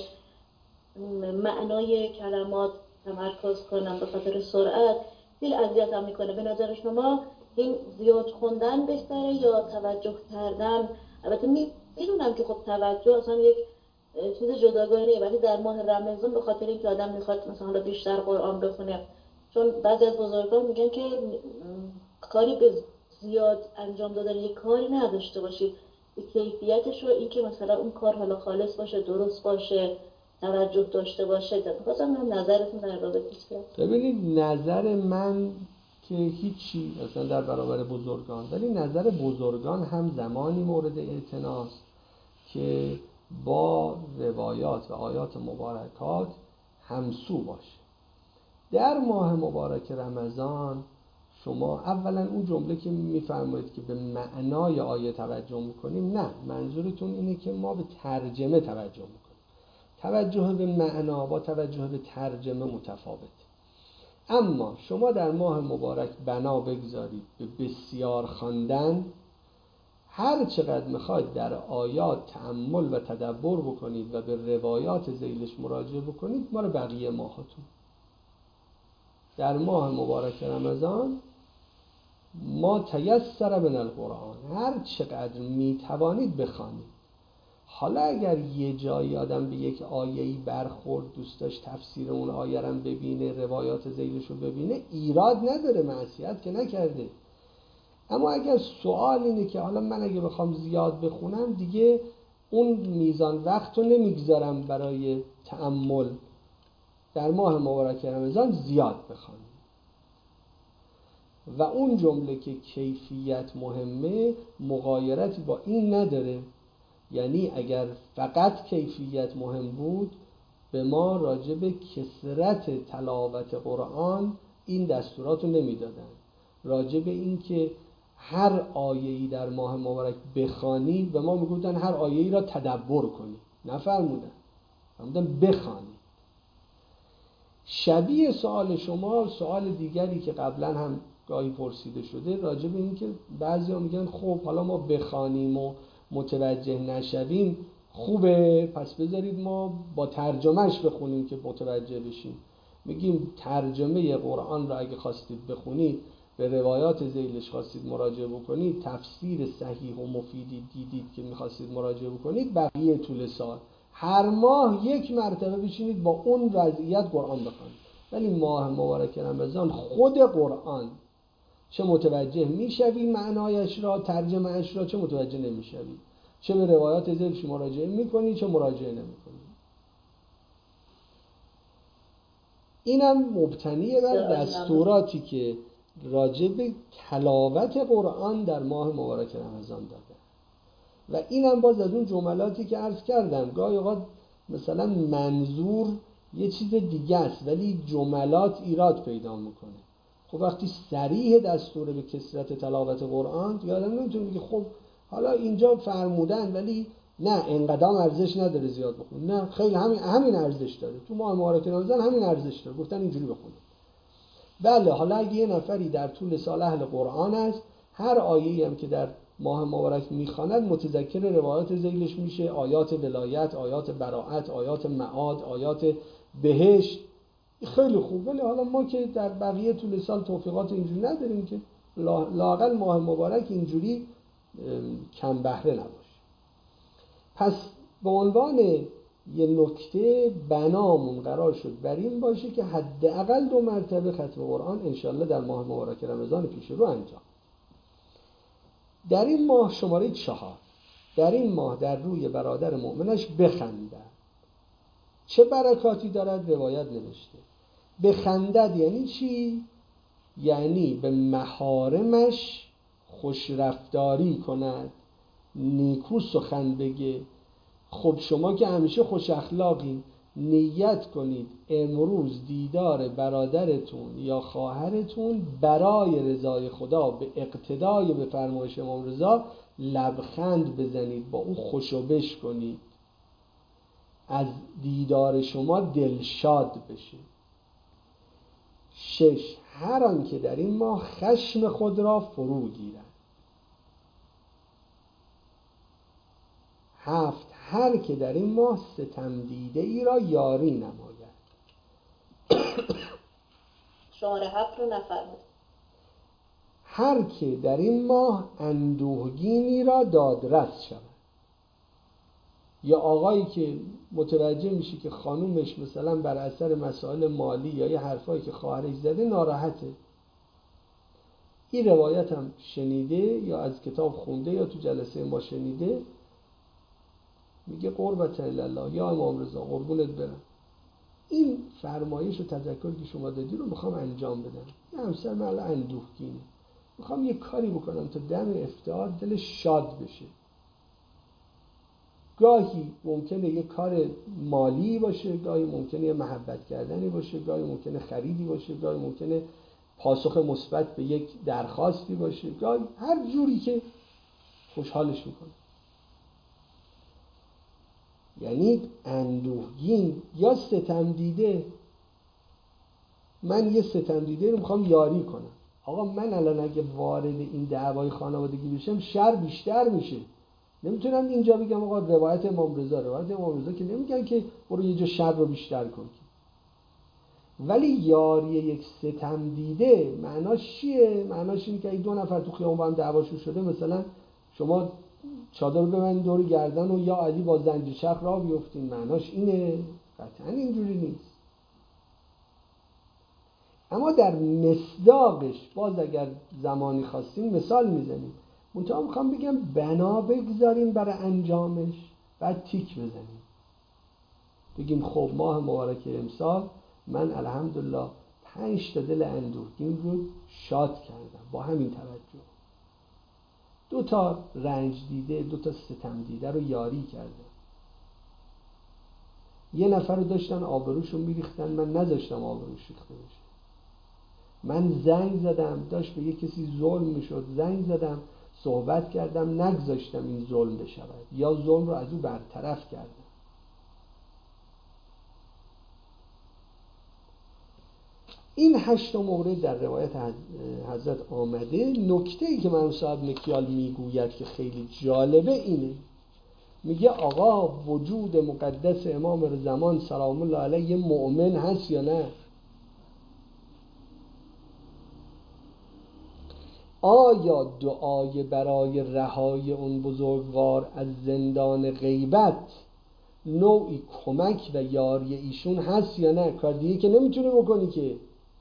معنای کلمات تمرکز کنم به خاطر سرعت. خیلی اذیتم میکنه. به نظر شما این زیاد خوندن بهتره یا توجه کردن؟ البته میدونم که خب توجه اصلا یک چیز جداگانه، ولی در ماه رمضان به خاطر اینکه آدم میخواد مثلا بیشتر قرآن بخونه، چون بعضی از بزرگان میگن که کاری به زیاد انجام دادن یک کاری نداشته باشید، کیفیتش رو، این که مثلا اون کار حالا خالص باشه، درست باشه، توجه داشته باشه. بازم من نظرتون در رابطه است. ببینید نظر من که هیچی اصلا در برابر بزرگان، ولی نظر بزرگان هم زمانی مورد اعتناست که با روایات و آیات مبارکات همسو باشه. در ماه مبارک رمضان شما اولا اون جمله که میفرمایید که به معنای آیه توجه میکنیم، نه، منظورتون اینه که ما به ترجمه توجه میکنیم. توجه به معنا با توجه به ترجمه متفاوته. اما شما در ماه مبارک بنا بگذارید به بسیار خواندن، هر چقدر میخواید در آیات تأمل و تدبر بکنید و به روایات ذیلش مراجعه بکنید، مال بقیه ماهاتون. در ماه مبارک رمضان ما تیسر من القرآن، هر چقدر میتوانید بخوانید. حالا اگر یه جایی آدم به یک آیه‌ای برخورد، دوست داشت تفسیر اون آیه رو ببینه، روایات ذیلش رو ببینه، ایراد نداره، معصیت که نکرده. اما اگر سوال اینه که حالا من اگه بخوام زیاد بخونم، دیگه اون میزان وقت رو نمیگذارم برای تأمل، در ماه مبارک رمضان زیاد بخونم. و اون جمله که کیفیت مهمه مغایرتی با این نداره. یعنی اگر فقط کیفیت مهم بود، به ما راجع به کثرت تلاوت قرآن این دستورات رو نمیدادن. راجع به این که هر آیه‌ای در ماه مبارک بخوانی، به ما میگفتن هر آیه‌ای را تدبر کنی، نفرمودن، فرمودن بخوانی. شبیه سوال شما، سوال دیگری که قبلا هم گاهی پرسیده شده، راجع به این که بعضیا میگن خب حالا ما بخوانیم و متوجه نشویم خوبه، پس بذارید ما با ترجمهش بخونیم که متوجه بشیم. میگیم ترجمه قرآن را اگه خواستید بخونید، به روایات ذیلش خواستید مراجعه بکنید، تفسیر صحیح و مفیدی دیدید که میخواستید مراجعه بکنید، بقیه طول سال هر ماه 1 مرتبه بشینید با اون وضعیت قرآن بخونید. ولی ماه مبارک رمضان خود قرآن، چه متوجه میشوی معنایش را، ترجمه اش را، چه متوجه نمیشوی، چه به روایات ذیلش مراجعه میکنی، چه مراجعه نمیکنی. اینم مبتنی بر دستوراتی که راجع به تلاوت قرآن در ماه مبارک رمضان داده. و اینم باز از اون جملاتی که عرض کردم، گاهی اوقات مثلا منظور یه چیز دیگه است ولی جملات ایراد پیدا میکنه. خب وقتی صریح دستور به کثرت تلاوت قرآن، یادم نمیتونه بگه خب حالا اینجا فرمودن ولی نه اینقدر ارزش نداره زیاد بخون. نه، خیلی همین ارزش داره، تو ماه مبارک رمضان همین ارزش داره، گفتن اینجوری بخونید. بله، حالا اگه یه نفری در طول سال اهل قرآن است، هر آیه‌ای هم که در ماه مبارک میخواند متذکر روایات ذیلش میشه، آیات ولایت، آیات براءت، آیات معاد، آیات بهشت، خیلی خوب. ولی حالا ما که در بقیه طول سال توفیقات اینجوری نداریم که لااقل ماه مبارک اینجوری کم بهره نباشه. پس به عنوان یه نکته بنامون قرار شد بر این باشه که حداقل 2 مرتبه ختم قرآن انشالله در ماه مبارک رمضان پیش رو انجام. در این ماه شماره 4 در این ماه در روی برادر مؤمنش بخندد. چه برکاتی دارد؟ روایت نوشته بخندد یعنی چی؟ یعنی به محارمش خوشرفتاری کند، نیکو سخن بگه. خب شما که همیشه خوش اخلاقی، نیت کنید امروز دیدار برادرتون یا خواهرتون برای رضای خدا به اقتدای به فرمایش امام رضا لبخند بزنید، با اون خوشوبش کنید، از دیدار شما دلشاد بشه. 6 هر آن که در این ماه خشم خود را فرو گیرد. 7 هر که در این ماه ستم دیده ای را یاری نماید. شماره 7 رو نفرمود. هر که در این ماه اندوهگینی را دادرس شود. یا آقایی که متوجه میشه که خانومش مثلا بر اثر مسائل مالی یا یه حرفایی که خواهرش زده ناراحته، این روایت هم شنیده یا از کتاب خونده یا تو جلسه ما شنیده، میگه قربت الله یا امام رضا قربونت برم، این فرمایش و تذکری که شما دادی رو میخوام انجام بدم. یه همسر من الان اندوهگینه، میخوام یه کاری بکنم تا دم افطار دلش شاد بشه. گاهی ممکنه یه کار مالی باشه، گاهی ممکنه یه محبت کردنی باشه، گاهی ممکنه خریدی باشه، گاهی ممکنه پاسخ مثبت به یک درخواستی باشه، گاهی هر جوری که خوشحالش میکنه. یعنی اندوهگین یا ستم دیده. من یه ستم دیده رو میخوام یاری کنم. آقا من الان اگه وارد این دعوای خانوادگی بشم شر بیشتر میشه. نمیتونم اینجا بگم آقا روایت امام رضا که نمیگن که برو یه جا شر رو بیشتر کن. ولی یاری یک ستم دیده معناش چیه؟ معناش اینه که اگه 2 نفر تو خیابون با هم دعواشون شده، مثلا شما چادر رو ببندید دور گردن و یا علی با زنجیر چرخ راه بیفتین، معناش اینه؟ قطعا اینجوری نیست. اما در مصداقش باز اگر زمانی خواستیم مثال میزنیم، منتها میخوام بگم بنا بگذاریم برای انجامش، بعد تیک بزنیم بگیم خب ماه مبارک امسال من الحمدلله 5 تا دل اندوهگین رو شاد کردم با همین توجه. 2 تا رنج دیده، 2 تا ستم دیده رو یاری کردم. یه نفر رو داشتن آبروشو میریختن، من نذاشتم آبروش ریخته بشه. من زنگ زدم، داشت به یه کسی ظلم میشد، زنگ زدم صحبت کردم، نگذاشتم این ظلم بشود یا ظلم رو از او برطرف کردم. این 8 مورد در روایت حضرت آمده. نکته‌ای که مرحوم صاحب مکیال میگوید که خیلی جالبه اینه، میگه آقا وجود مقدس امام زمان سلام الله علیه مؤمن هست یا نه؟ آیا دعای برای رهایی اون بزرگوار از زندان غیبت نوعی کمک و یاری ایشون هست یا نه؟ کار دیگه که نمیتونی بکنی که.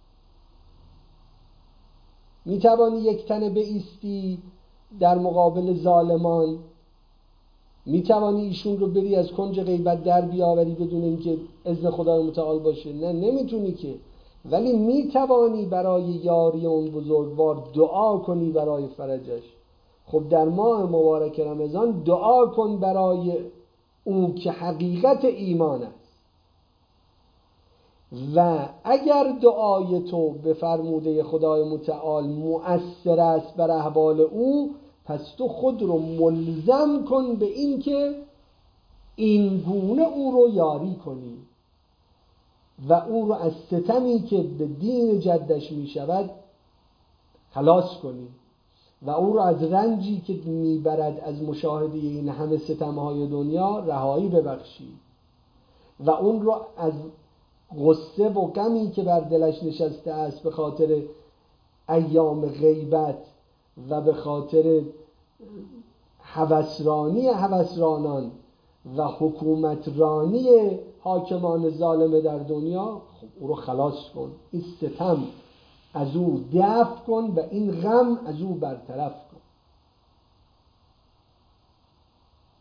میتوانی یک تنه بایستی در مقابل ظالمان، میتوانی ایشون رو بری از کنج غیبت در بیاوری بدون اینکه اذن خدای متعال باشه؟ نه نمیتونی که. ولی میتوانی برای یاری اون بزرگوار دعا کنی برای فرجش. خب در ماه مبارک رمضان دعا کن برای اون که حقیقت ایمان است و اگر دعای تو به فرموده خدای متعال مؤثر است بر احوال او، پس تو خود رو ملزم کن به این که این گونه او رو یاری کنی و او رو از ستمی که به دین جدش می شود خلاص کنی و او رو از رنجی که می برد از مشاهده این همه ستمهای دنیا رهایی ببخشی و اون رو از غصه و غمی که بر دلش نشسته است به خاطر ایام غیبت و به خاطر هوسرانی هوسرانان و حکومترانی حاکمان ظالم در دنیا، خب او رو خلاص کن، این ستم از او دفع کن و این غم از او برطرف کن.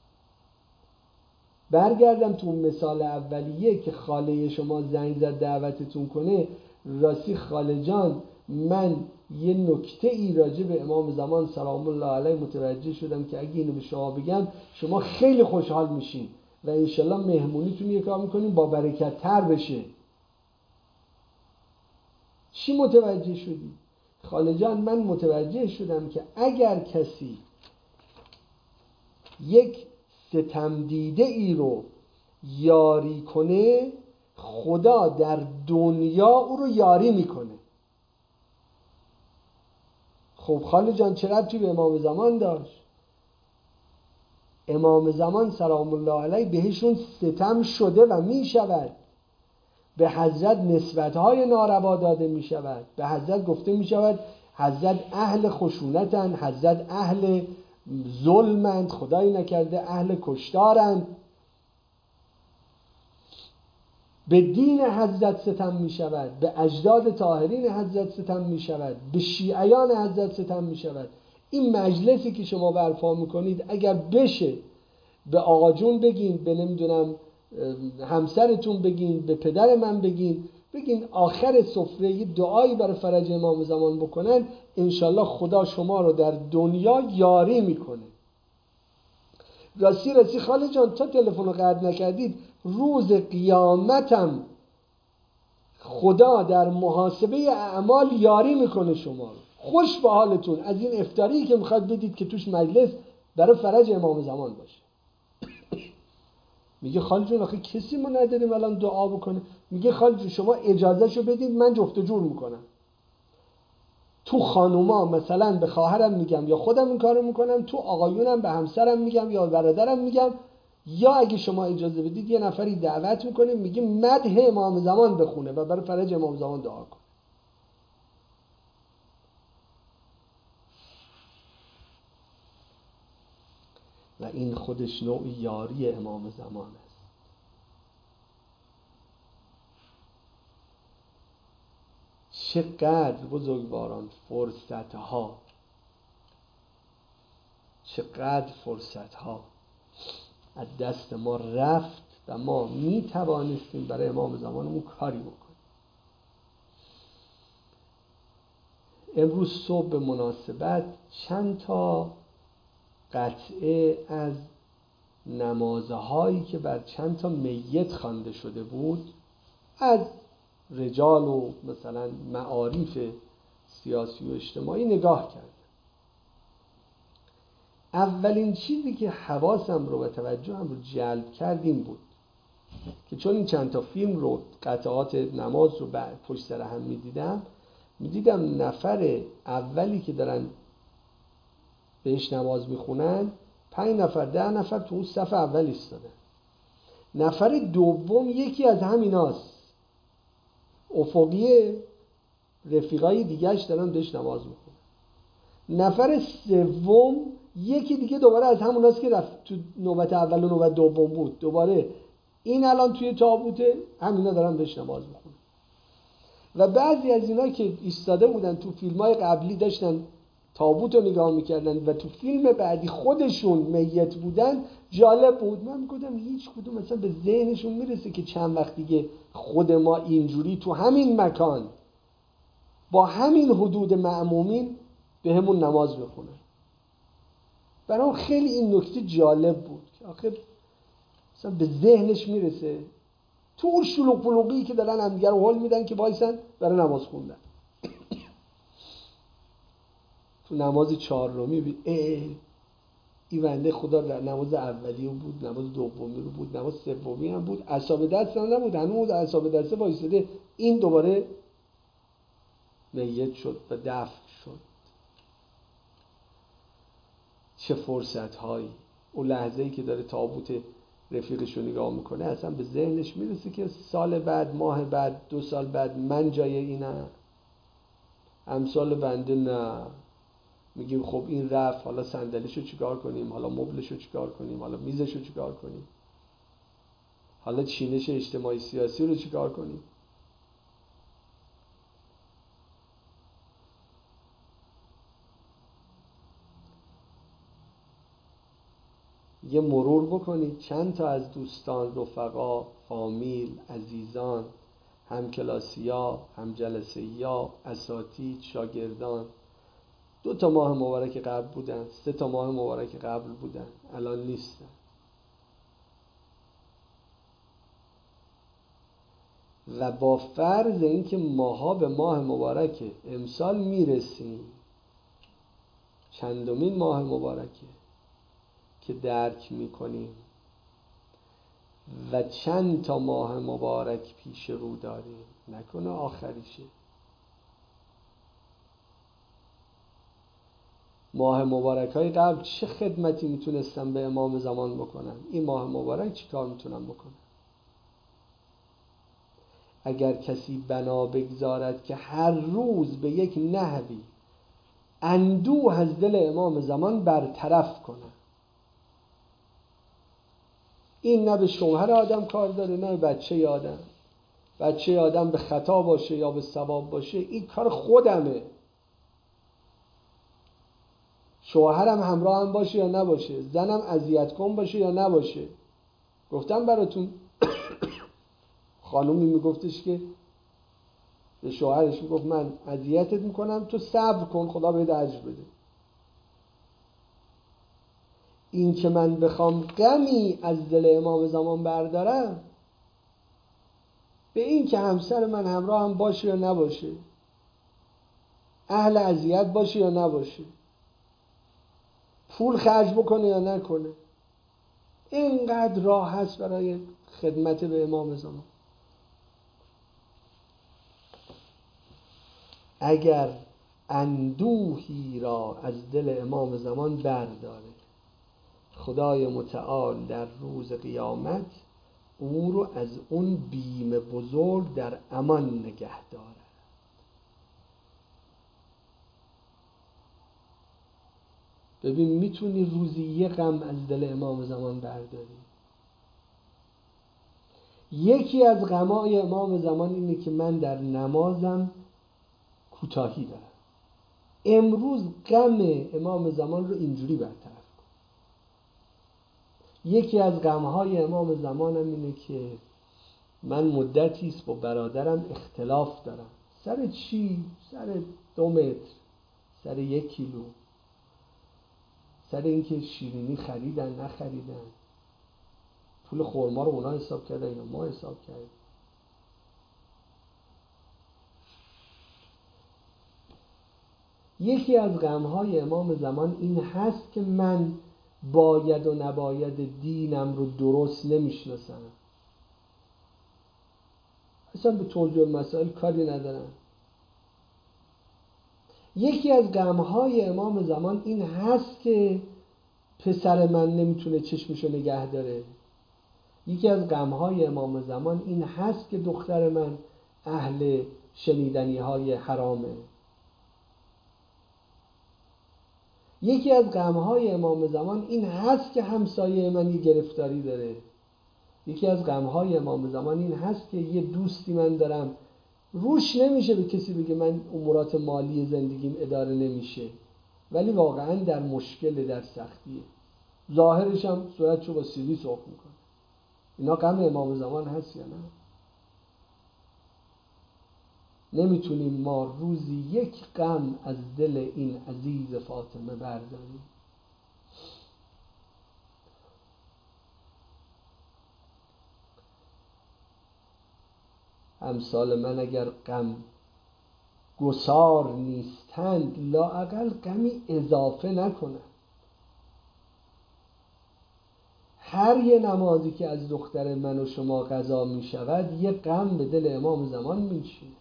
برگردم تو مثال اولیه که خاله شما زنگ زد دعوتتون کنه، راستی خاله جان من یه نکته ای راجع به امام زمان سلام الله علیه متوجه شدم که اگه اینو به شما بگم شما خیلی خوشحال میشین و انشالله مهمونیتون یه کار میکنیم با برکت تر بشه. چی متوجه شدی؟ خاله جان من متوجه شدم که اگر کسی یک ستم دیده ای رو یاری کنه، خدا در دنیا او رو یاری میکنه. خب خاله جان چه ربطی به امام زمان داشت؟ امام زمان سلام الله علیه بهشون ستم شده و میشود، به حضرت نسبت‌های ناروا داده میشود، به حضرت گفته میشود حضرت اهل خشونتند، حضرت اهل ظلمند، خدایی نکرده اهل کشتارند. به دین حضرت ستم می شود، به اجداد طاهرین حضرت ستم می شود، به شیعیان حضرت ستم می شود. این مجلسی که شما برپا میکنید اگر بشه به آقا جون بگین، به نمیدونم همسرتون بگین، به پدر من بگین آخر سفره یه دعایی برای فرج امام زمان بکنن، انشالله خدا شما رو در دنیا یاری میکنه. راستی خاله جان تا تلفن رو قطع نکردید، روز قیامتم خدا در محاسبه اعمال یاری میکنه شما رو. خوش به حالتون از این افطاری که میخواد بدید که توش مجلس برای فرج امام زمان باشه. میگه خاله جون آخه کسی ما نداریم الان دعا بکنه. میگه خاله جون شما اجازه شو بدید من جفت و جور میکنم. تو خانوما مثلا به خواهرم میگم یا خودم این کارو میکنم، تو آقایونم به همسرم میگم یا برادرم میگم، یا اگه شما اجازه بدید یه نفری دعوت میکنیم میگه مدح امام زمان بخونه و برای فرج امام زمان دعا کن. و این خودش نوع یاری امام زمان است. چقدر بزرگواران فرصتها از دست ما رفت و ما می توانستیم برای امام زمانمون کاری بکنیم. امروز صبح به مناسبت چند تا قطعه از نمازهایی که بر چند تا میت خوانده شده بود از رجال و مثلا معارف سیاسی و اجتماعی نگاه کردم. اولین چیزی که حواسم رو و توجهم رو جلب کرد این بود که چون این چند تا فیلم رو قطعات نماز رو پشت سر هم میدیدم نفر اولی که دارن بهش نماز میخونن 5 نفر 10 نفر تو اون صف اول ایستادن. نفر دوم یکی از همیناست، افقیه، رفیقای دیگهش دارن بهش نماز میخونن. نفر سوم یکی دیگه دوباره از هموناست که رفت تو نوبت اول و نوبت دوم بود، دوباره این الان توی تابوته، همینا دارن بهش نماز میخونن. و بعضی از اینا که ایستاده بودن تو فیلم‌های قبلی داشتن تابوت رو نگاه میکردن و تو فیلم بعدی خودشون میت بودن، جالب بود. من میگفتم هیچ کدوم مثلا به ذهنشون میرسه که چند وقت دیگه خود ما اینجوری تو همین مکان با همین حدود معمومین به همون نماز بخونن. برام خیلی این نکته جالب بود که آخه مثلا به ذهنش میرسه تو اون شلوغ پلوغی که دارن همدیگه رو حل میدن که وایسن برای نماز خوندن. تو نماز 4 این بنده خدا در نماز اولی بود، نماز دومی رو بود، نماز سومی هم بود، اعصاب دست هم نبود، هنوز اعصاب دسته وایساده، این دوباره میت شد و دفن شد. چه فرصت هایی. اون لحظه‌ای که داره تابوت رفیقش رو نگاه میکنه اصلا به ذهنش میرسه که سال بعد، ماه بعد، 2 سال بعد من جای اینم، امثال بنده نه. میگیم خب این رفت، حالا صندلیشو چیکار کنیم، حالا مبلشو چیکار کنیم، حالا میزشو چیکار کنیم، حالا چینش اجتماعی سیاسی رو چیکار کنیم. یه مرور بکنید چند تا از دوستان، رفقا، فامیل، عزیزان، همکلاسی‌ها، همجلسه‌ای‌ها، اساتید، شاگردان 2 ماه مبارک قبل بودن، 3 ماه مبارک قبل بودن، الان نیستن. و با فرض اینکه ماها به ماه مبارک امسال میرسیم، چندمین ماه مبارکه که درک میکنیم و چند تا ماه مبارک پیش رو داریم، نکنه آخریشه. ماه مبارک های قبل چه خدمتی میتونستم به امام زمان بکنم؟ این ماه مبارک چی کار میتونم بکنم؟ اگر کسی بنا بگذارد که هر روز به یک نحوی اندوه از دل امام زمان برطرف کنه، این نه به شوهر آدم کار داره، نه به بچه آدم. بچه آدم به خطا باشه یا به صواب باشه، این کار خودمه. شوهرم همراه هم باشه یا نباشه، زنم اذیت کن باشه یا نباشه. گفتم براتون خانومی میگفتش که به شوهرش میگفت من اذیتت میکنم، تو صبر کن خدا بهت اجر بده. این که من بخوام غمی از دل امام زمان بردارم، به این که همسر من همراه هم باشه یا نباشه، اهل اذیت باشه یا نباشه، پول خرج بکنه یا نکنه، اینقدر راه هست برای خدمت به امام زمان. اگر اندوهی را از دل امام زمان برداره، خدای متعال در روز قیامت او رو از اون بیم بزرگ در امان نگه داره. ببین میتونی روزی یه غم از دل امام زمان برداری. یکی از غمای امام زمان اینه که من در نمازم کوتاهی دارم. امروز غم امام زمان رو اینجوری برطرف کن. یکی از غمهای امام زمانم اینه که من مدتی است با برادرم اختلاف دارم. سر چی؟ سر 2 متر، سر 1 کیلو، سر اینکه شیرینی خریدن نخریدن، پول خرما رو اونا حساب کردن یا ما حساب کردیم. یکی از غمهای امام زمان این هست که من باید و نباید دینم رو درست نمیشناسم، اصلا به توجیه مسائل کاری ندارم. یکی از غمهای امام زمان این هست که پسر من نمیتونه چشمشو نگه داره. یکی از غمهای امام زمان این هست که دختر من اهل شنیدنی های حرامه. یکی از غمهای امام زمان این هست که همسایه من یه گرفتاری داره. یکی از غمهای امام زمان این هست که یه دوستی من دارم روش نمیشه به کسی بگه من امورات مالی زندگیم اداره نمیشه، ولی واقعا در مشکل، در سختیه، ظاهرش هم صورتشو با سیلی سرخ میکنه. اینا غم امام زمان هست یا نه؟ نمیتونیم ما روزی یک غم از دل این عزیز فاطمه برداریم. امثال من اگر غم گسار نیستند، لااقل غمی اضافه نکنند. هر یه نمازی که از دختر من و شما قضا می شود یه غم به دل امام زمان می چینه.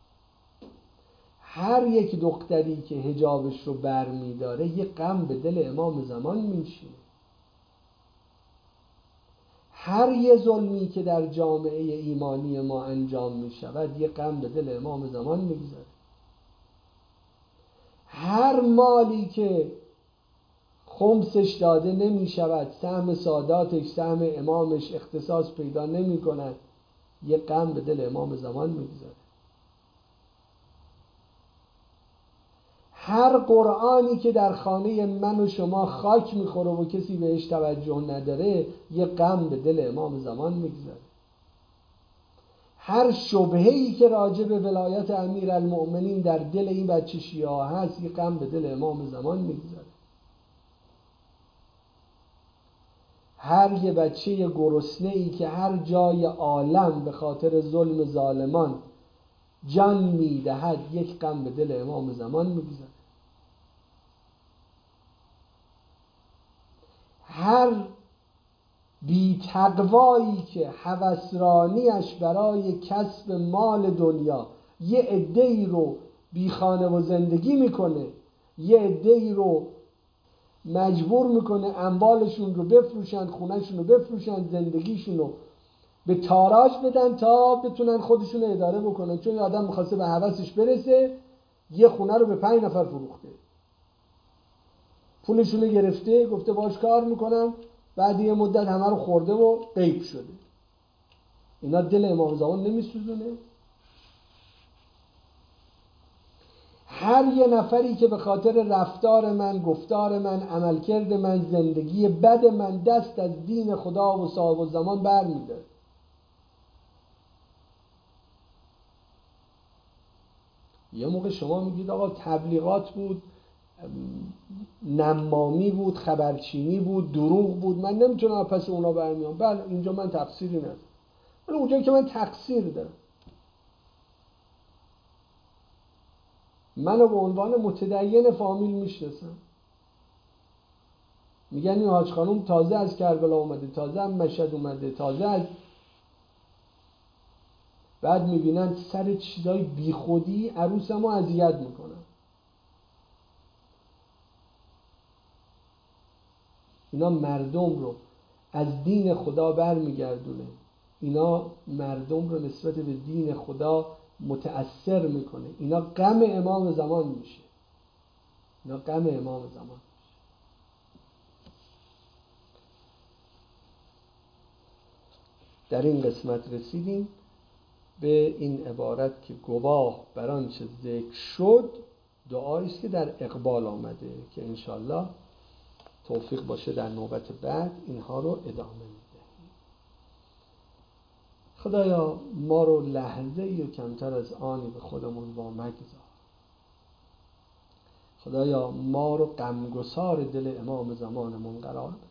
هر یک دختری که حجابش رو بر می داره یه غم به دل امام زمان می چینه. هر یه ظلمی که در جامعه ایمانی ما انجام می شود یه غم به دل امام زمان می گذاره. هر مالی که خمسش داده نمی شود، سهم ساداتش، سهم امامش اختصاص پیدا نمی کند، یه غم به دل امام زمان می گذاره. هر قرآنی که در خانه من و شما خاک میخوره و کسی بهش توجه نداره یه غم به دل امام زمان میگذاره. هر شبهه‌ای که راجع به ولایت امیرالمؤمنین در دل این بچه شیعه هست یه غم به دل امام زمان میگذاره. هر یه بچه گرسنه‌ای که هر جای عالم به خاطر ظلم ظالمان جان میدهد یک غم به دل امام زمان میگذاره. هر بی تقوایی که هوسرانیش برای کسب مال دنیا یه عده‌ای رو بی خانه و زندگی میکنه، یه عده‌ای رو مجبور میکنه اموالشون رو بفروشن، خونهشون رو بفروشن، زندگیشون رو به تاراج بدن تا بتونن خودشون رو اداره بکنن. چون یه آدم میخواسته به هوسش برسه یه خونه رو به 5 نفر فروخته، پولشون رو گرفته، گفته باش کار میکنم، بعد یه مدت همه رو خورده و غیب شده. اینا دل امام زمان نمیسوزونه؟ هر یه نفری که به خاطر رفتار من، گفتار من، عملکرد من، زندگی بد من دست از دین خدا و صاحب الزمان بر می‌داره. یه موقع شما میگید آقا تبلیغات بود، نمامی بود، خبرچینی بود، دروغ بود، من نمیتونم پس اونا برمیام. بله اینجا من تقصیری ندارم، ولی اونجایی که من تقصیر دارم، منو به عنوان متدین فامیل میشناسم، میگن این حاج خانوم تازه از کربلا اومده، تازه از مشهد اومده، تازه از، بعد میبینن سر چیزای بیخودی عروسمو اذیت میکنن. اینا مردم رو از دین خدا برمیگردونه، اینا مردم رو نسبت به دین خدا متأثر میکنه. اینا غم امام زمان میشه، اینا غم امام زمان میشه. در این قسمت رسیدیم به این عبارت که گواه بر آنچه ذکر شد دعایی است که در اقبال آمده که انشالله توفیق باشه در نوبت بعد اینها رو ادامه میدهیم. خدایا ما رو لحظه یا کمتر از آنی به خودمون وامگذار. خدایا ما رو غمگسار دل امام زمانمون قرار بده.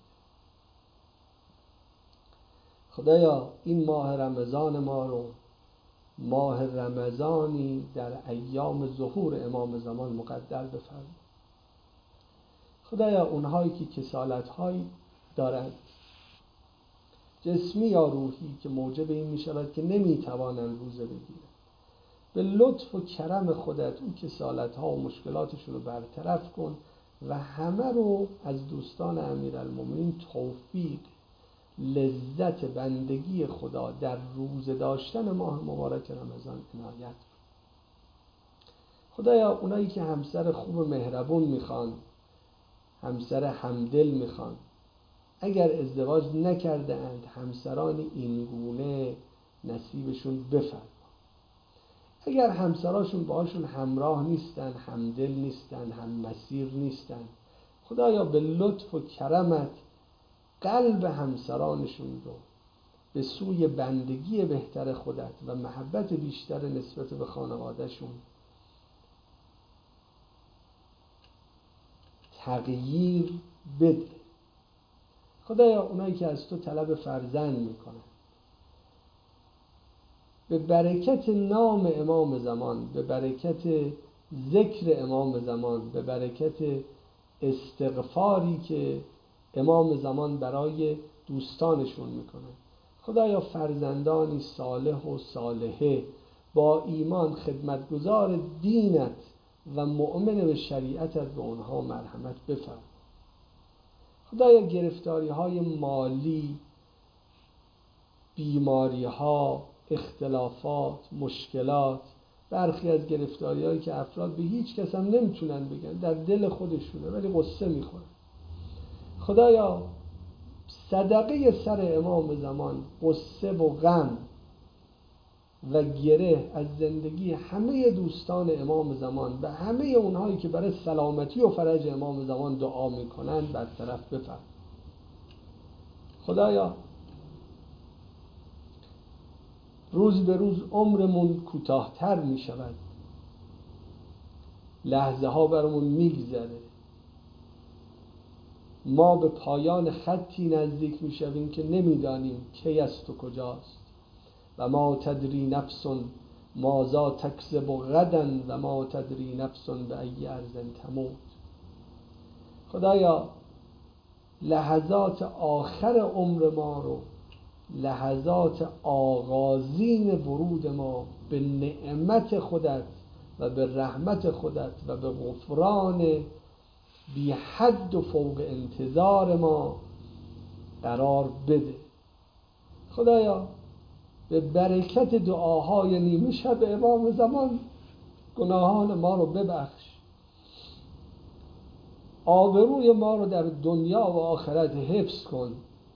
خدایا این ماه رمضان ما رو ماه رمضانی در ایام ظهور امام زمان مقدر بفرما. خدایا اونهایی که کسالت‌هایی دارند جسمی یا روحی که موجب این می‌شود که نمی‌توانند روزه بگیرند، به لطف و کرم خودت اون کسالت‌ها و مشکلاتشون رو برطرف کن و همه رو از دوستان امیرالمومنین توفیق لذت بندگی خدا در روزه داشتن ماه مبارک رمضان عنایت کن. خدایا اونایی که همسر خوب و مهربون میخوان، همسر همدل میخوان، اگر ازدواج نکرده اند همسران این گونه نصیبشون بفرما. اگر همسراشون باهاشون همراه نیستن، همدل نیستن، هم مسیر نیستن، خدایا به لطف و کرمت قلب همسرانشون رو به سوی بندگی بهتر خودت و محبت بیشتر نسبت به خانوادهشون تغییر بده. خدایا اونایی که از تو طلب فرزند میکنن به برکت نام امام زمان، به برکت ذکر امام زمان، به برکت استغفاری که امام زمان برای دوستانشون میکنن، خدایا فرزندانی صالح و صالحه با ایمان خدمتگزار دینت و مؤمن به شریعتت به اونها مرحمت بفرما. خدایا گرفتاری های مالی، بیماری ها، اختلافات، مشکلات، برخی از گرفتاری هایی که افراد به هیچ کس هم نمیتونن بگن، در دل خودشونه ولی قصه میخورن، خدایا صدقه سر امام زمان قصه و غم و گره از زندگی همه دوستان امام زمان و همه اونهایی که برای سلامتی و فرج امام زمان دعا میکنند برطرف بفرما. خدایا روز به روز عمرمون کوتاه‌تر می شود، لحظه ها برامون میگذره، ما به پایان خطی نزدیک می شویم که نمیدانیم کی است و کجاست. و ما تدری نفس ماذا تکسب غدا و ما تدری نفس بأی ارض تموت. خدایا لحظات آخر عمر ما رو، لحظات آغازین ورود ما به نعمت خودت و به رحمت خودت و به غفران بی حد و فوق انتظار ما قرار بده. خدایا به برکت دعاهای نیمه شب امام زمان گناهان ما رو ببخش، آبروی ما رو در دنیا و آخرت حفظ کن،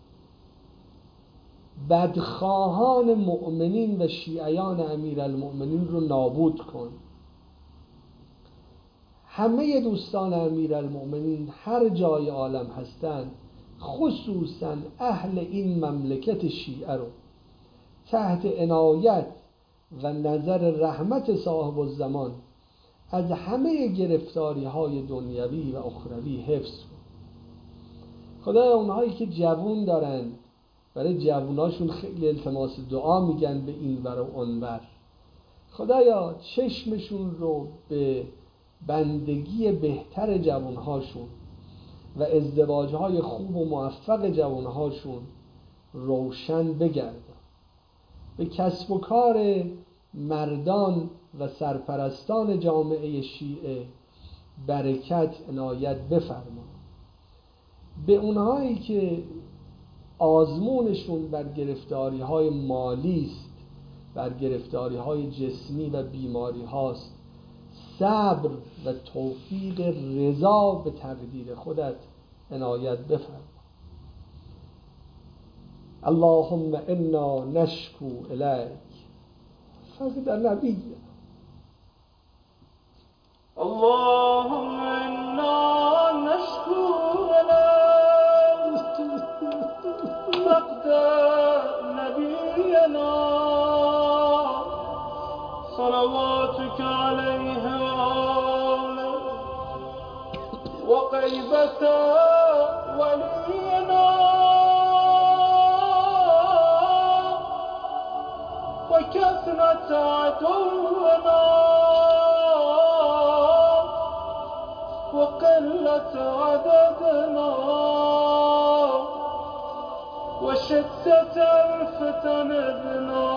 بدخواهان مؤمنین و شیعیان امیرالمؤمنین رو نابود کن. همه دوستان امیرالمؤمنین هر جای عالم هستند، خصوصا اهل این مملکت شیعه رو تحت عنایت و نظر رحمت صاحب الزمان از همه گرفتاری های دنیوی و اخروی حفظ کن. خدایا اونهایی که جوون دارن برای جووناشون خیلی التماس دعا میگن به این ور و اون ور، خدایا چشمشون رو به بندگی بهتر جوانهاشون و ازدواجهای خوب و موفق جوانهاشون روشن بگردان، به کسب و کار مردان و سرپرستان جامعه شیعه برکت عنایت بفرما، به اونهایی که آزمونشون بر گرفتاری های مالی است، بر گرفتاری های جسمی و بیماری هاست، صبر و توفیق رضا به تقدیر خودت عنایت بفرما. اللهم انا نشکو الیک فقد نبی. اللهم انا نشکو الیک فقد نبینا صلواتك عليه وآله وغيبة ولينا وكثرة عدونا وقلة عددنا وشدة الفتن بنا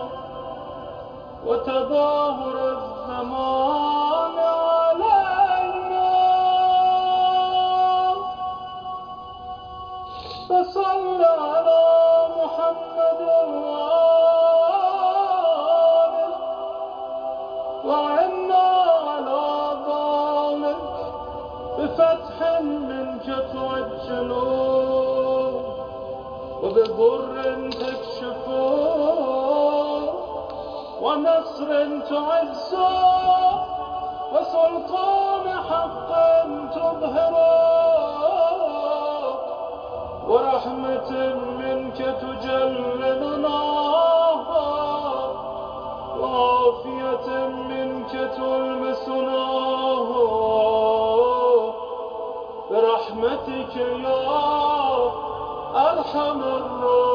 وتظاهر الزمان علينا فصل على محمد وآله وعنا على ذلك بفتح منك تعجلون وبضر تكشفون ونصر تعزون وسلطان حق تظهرون ورحمة منك تجللنا وعافية منك تلمسنا برحمتك يا أرحم الراحمين.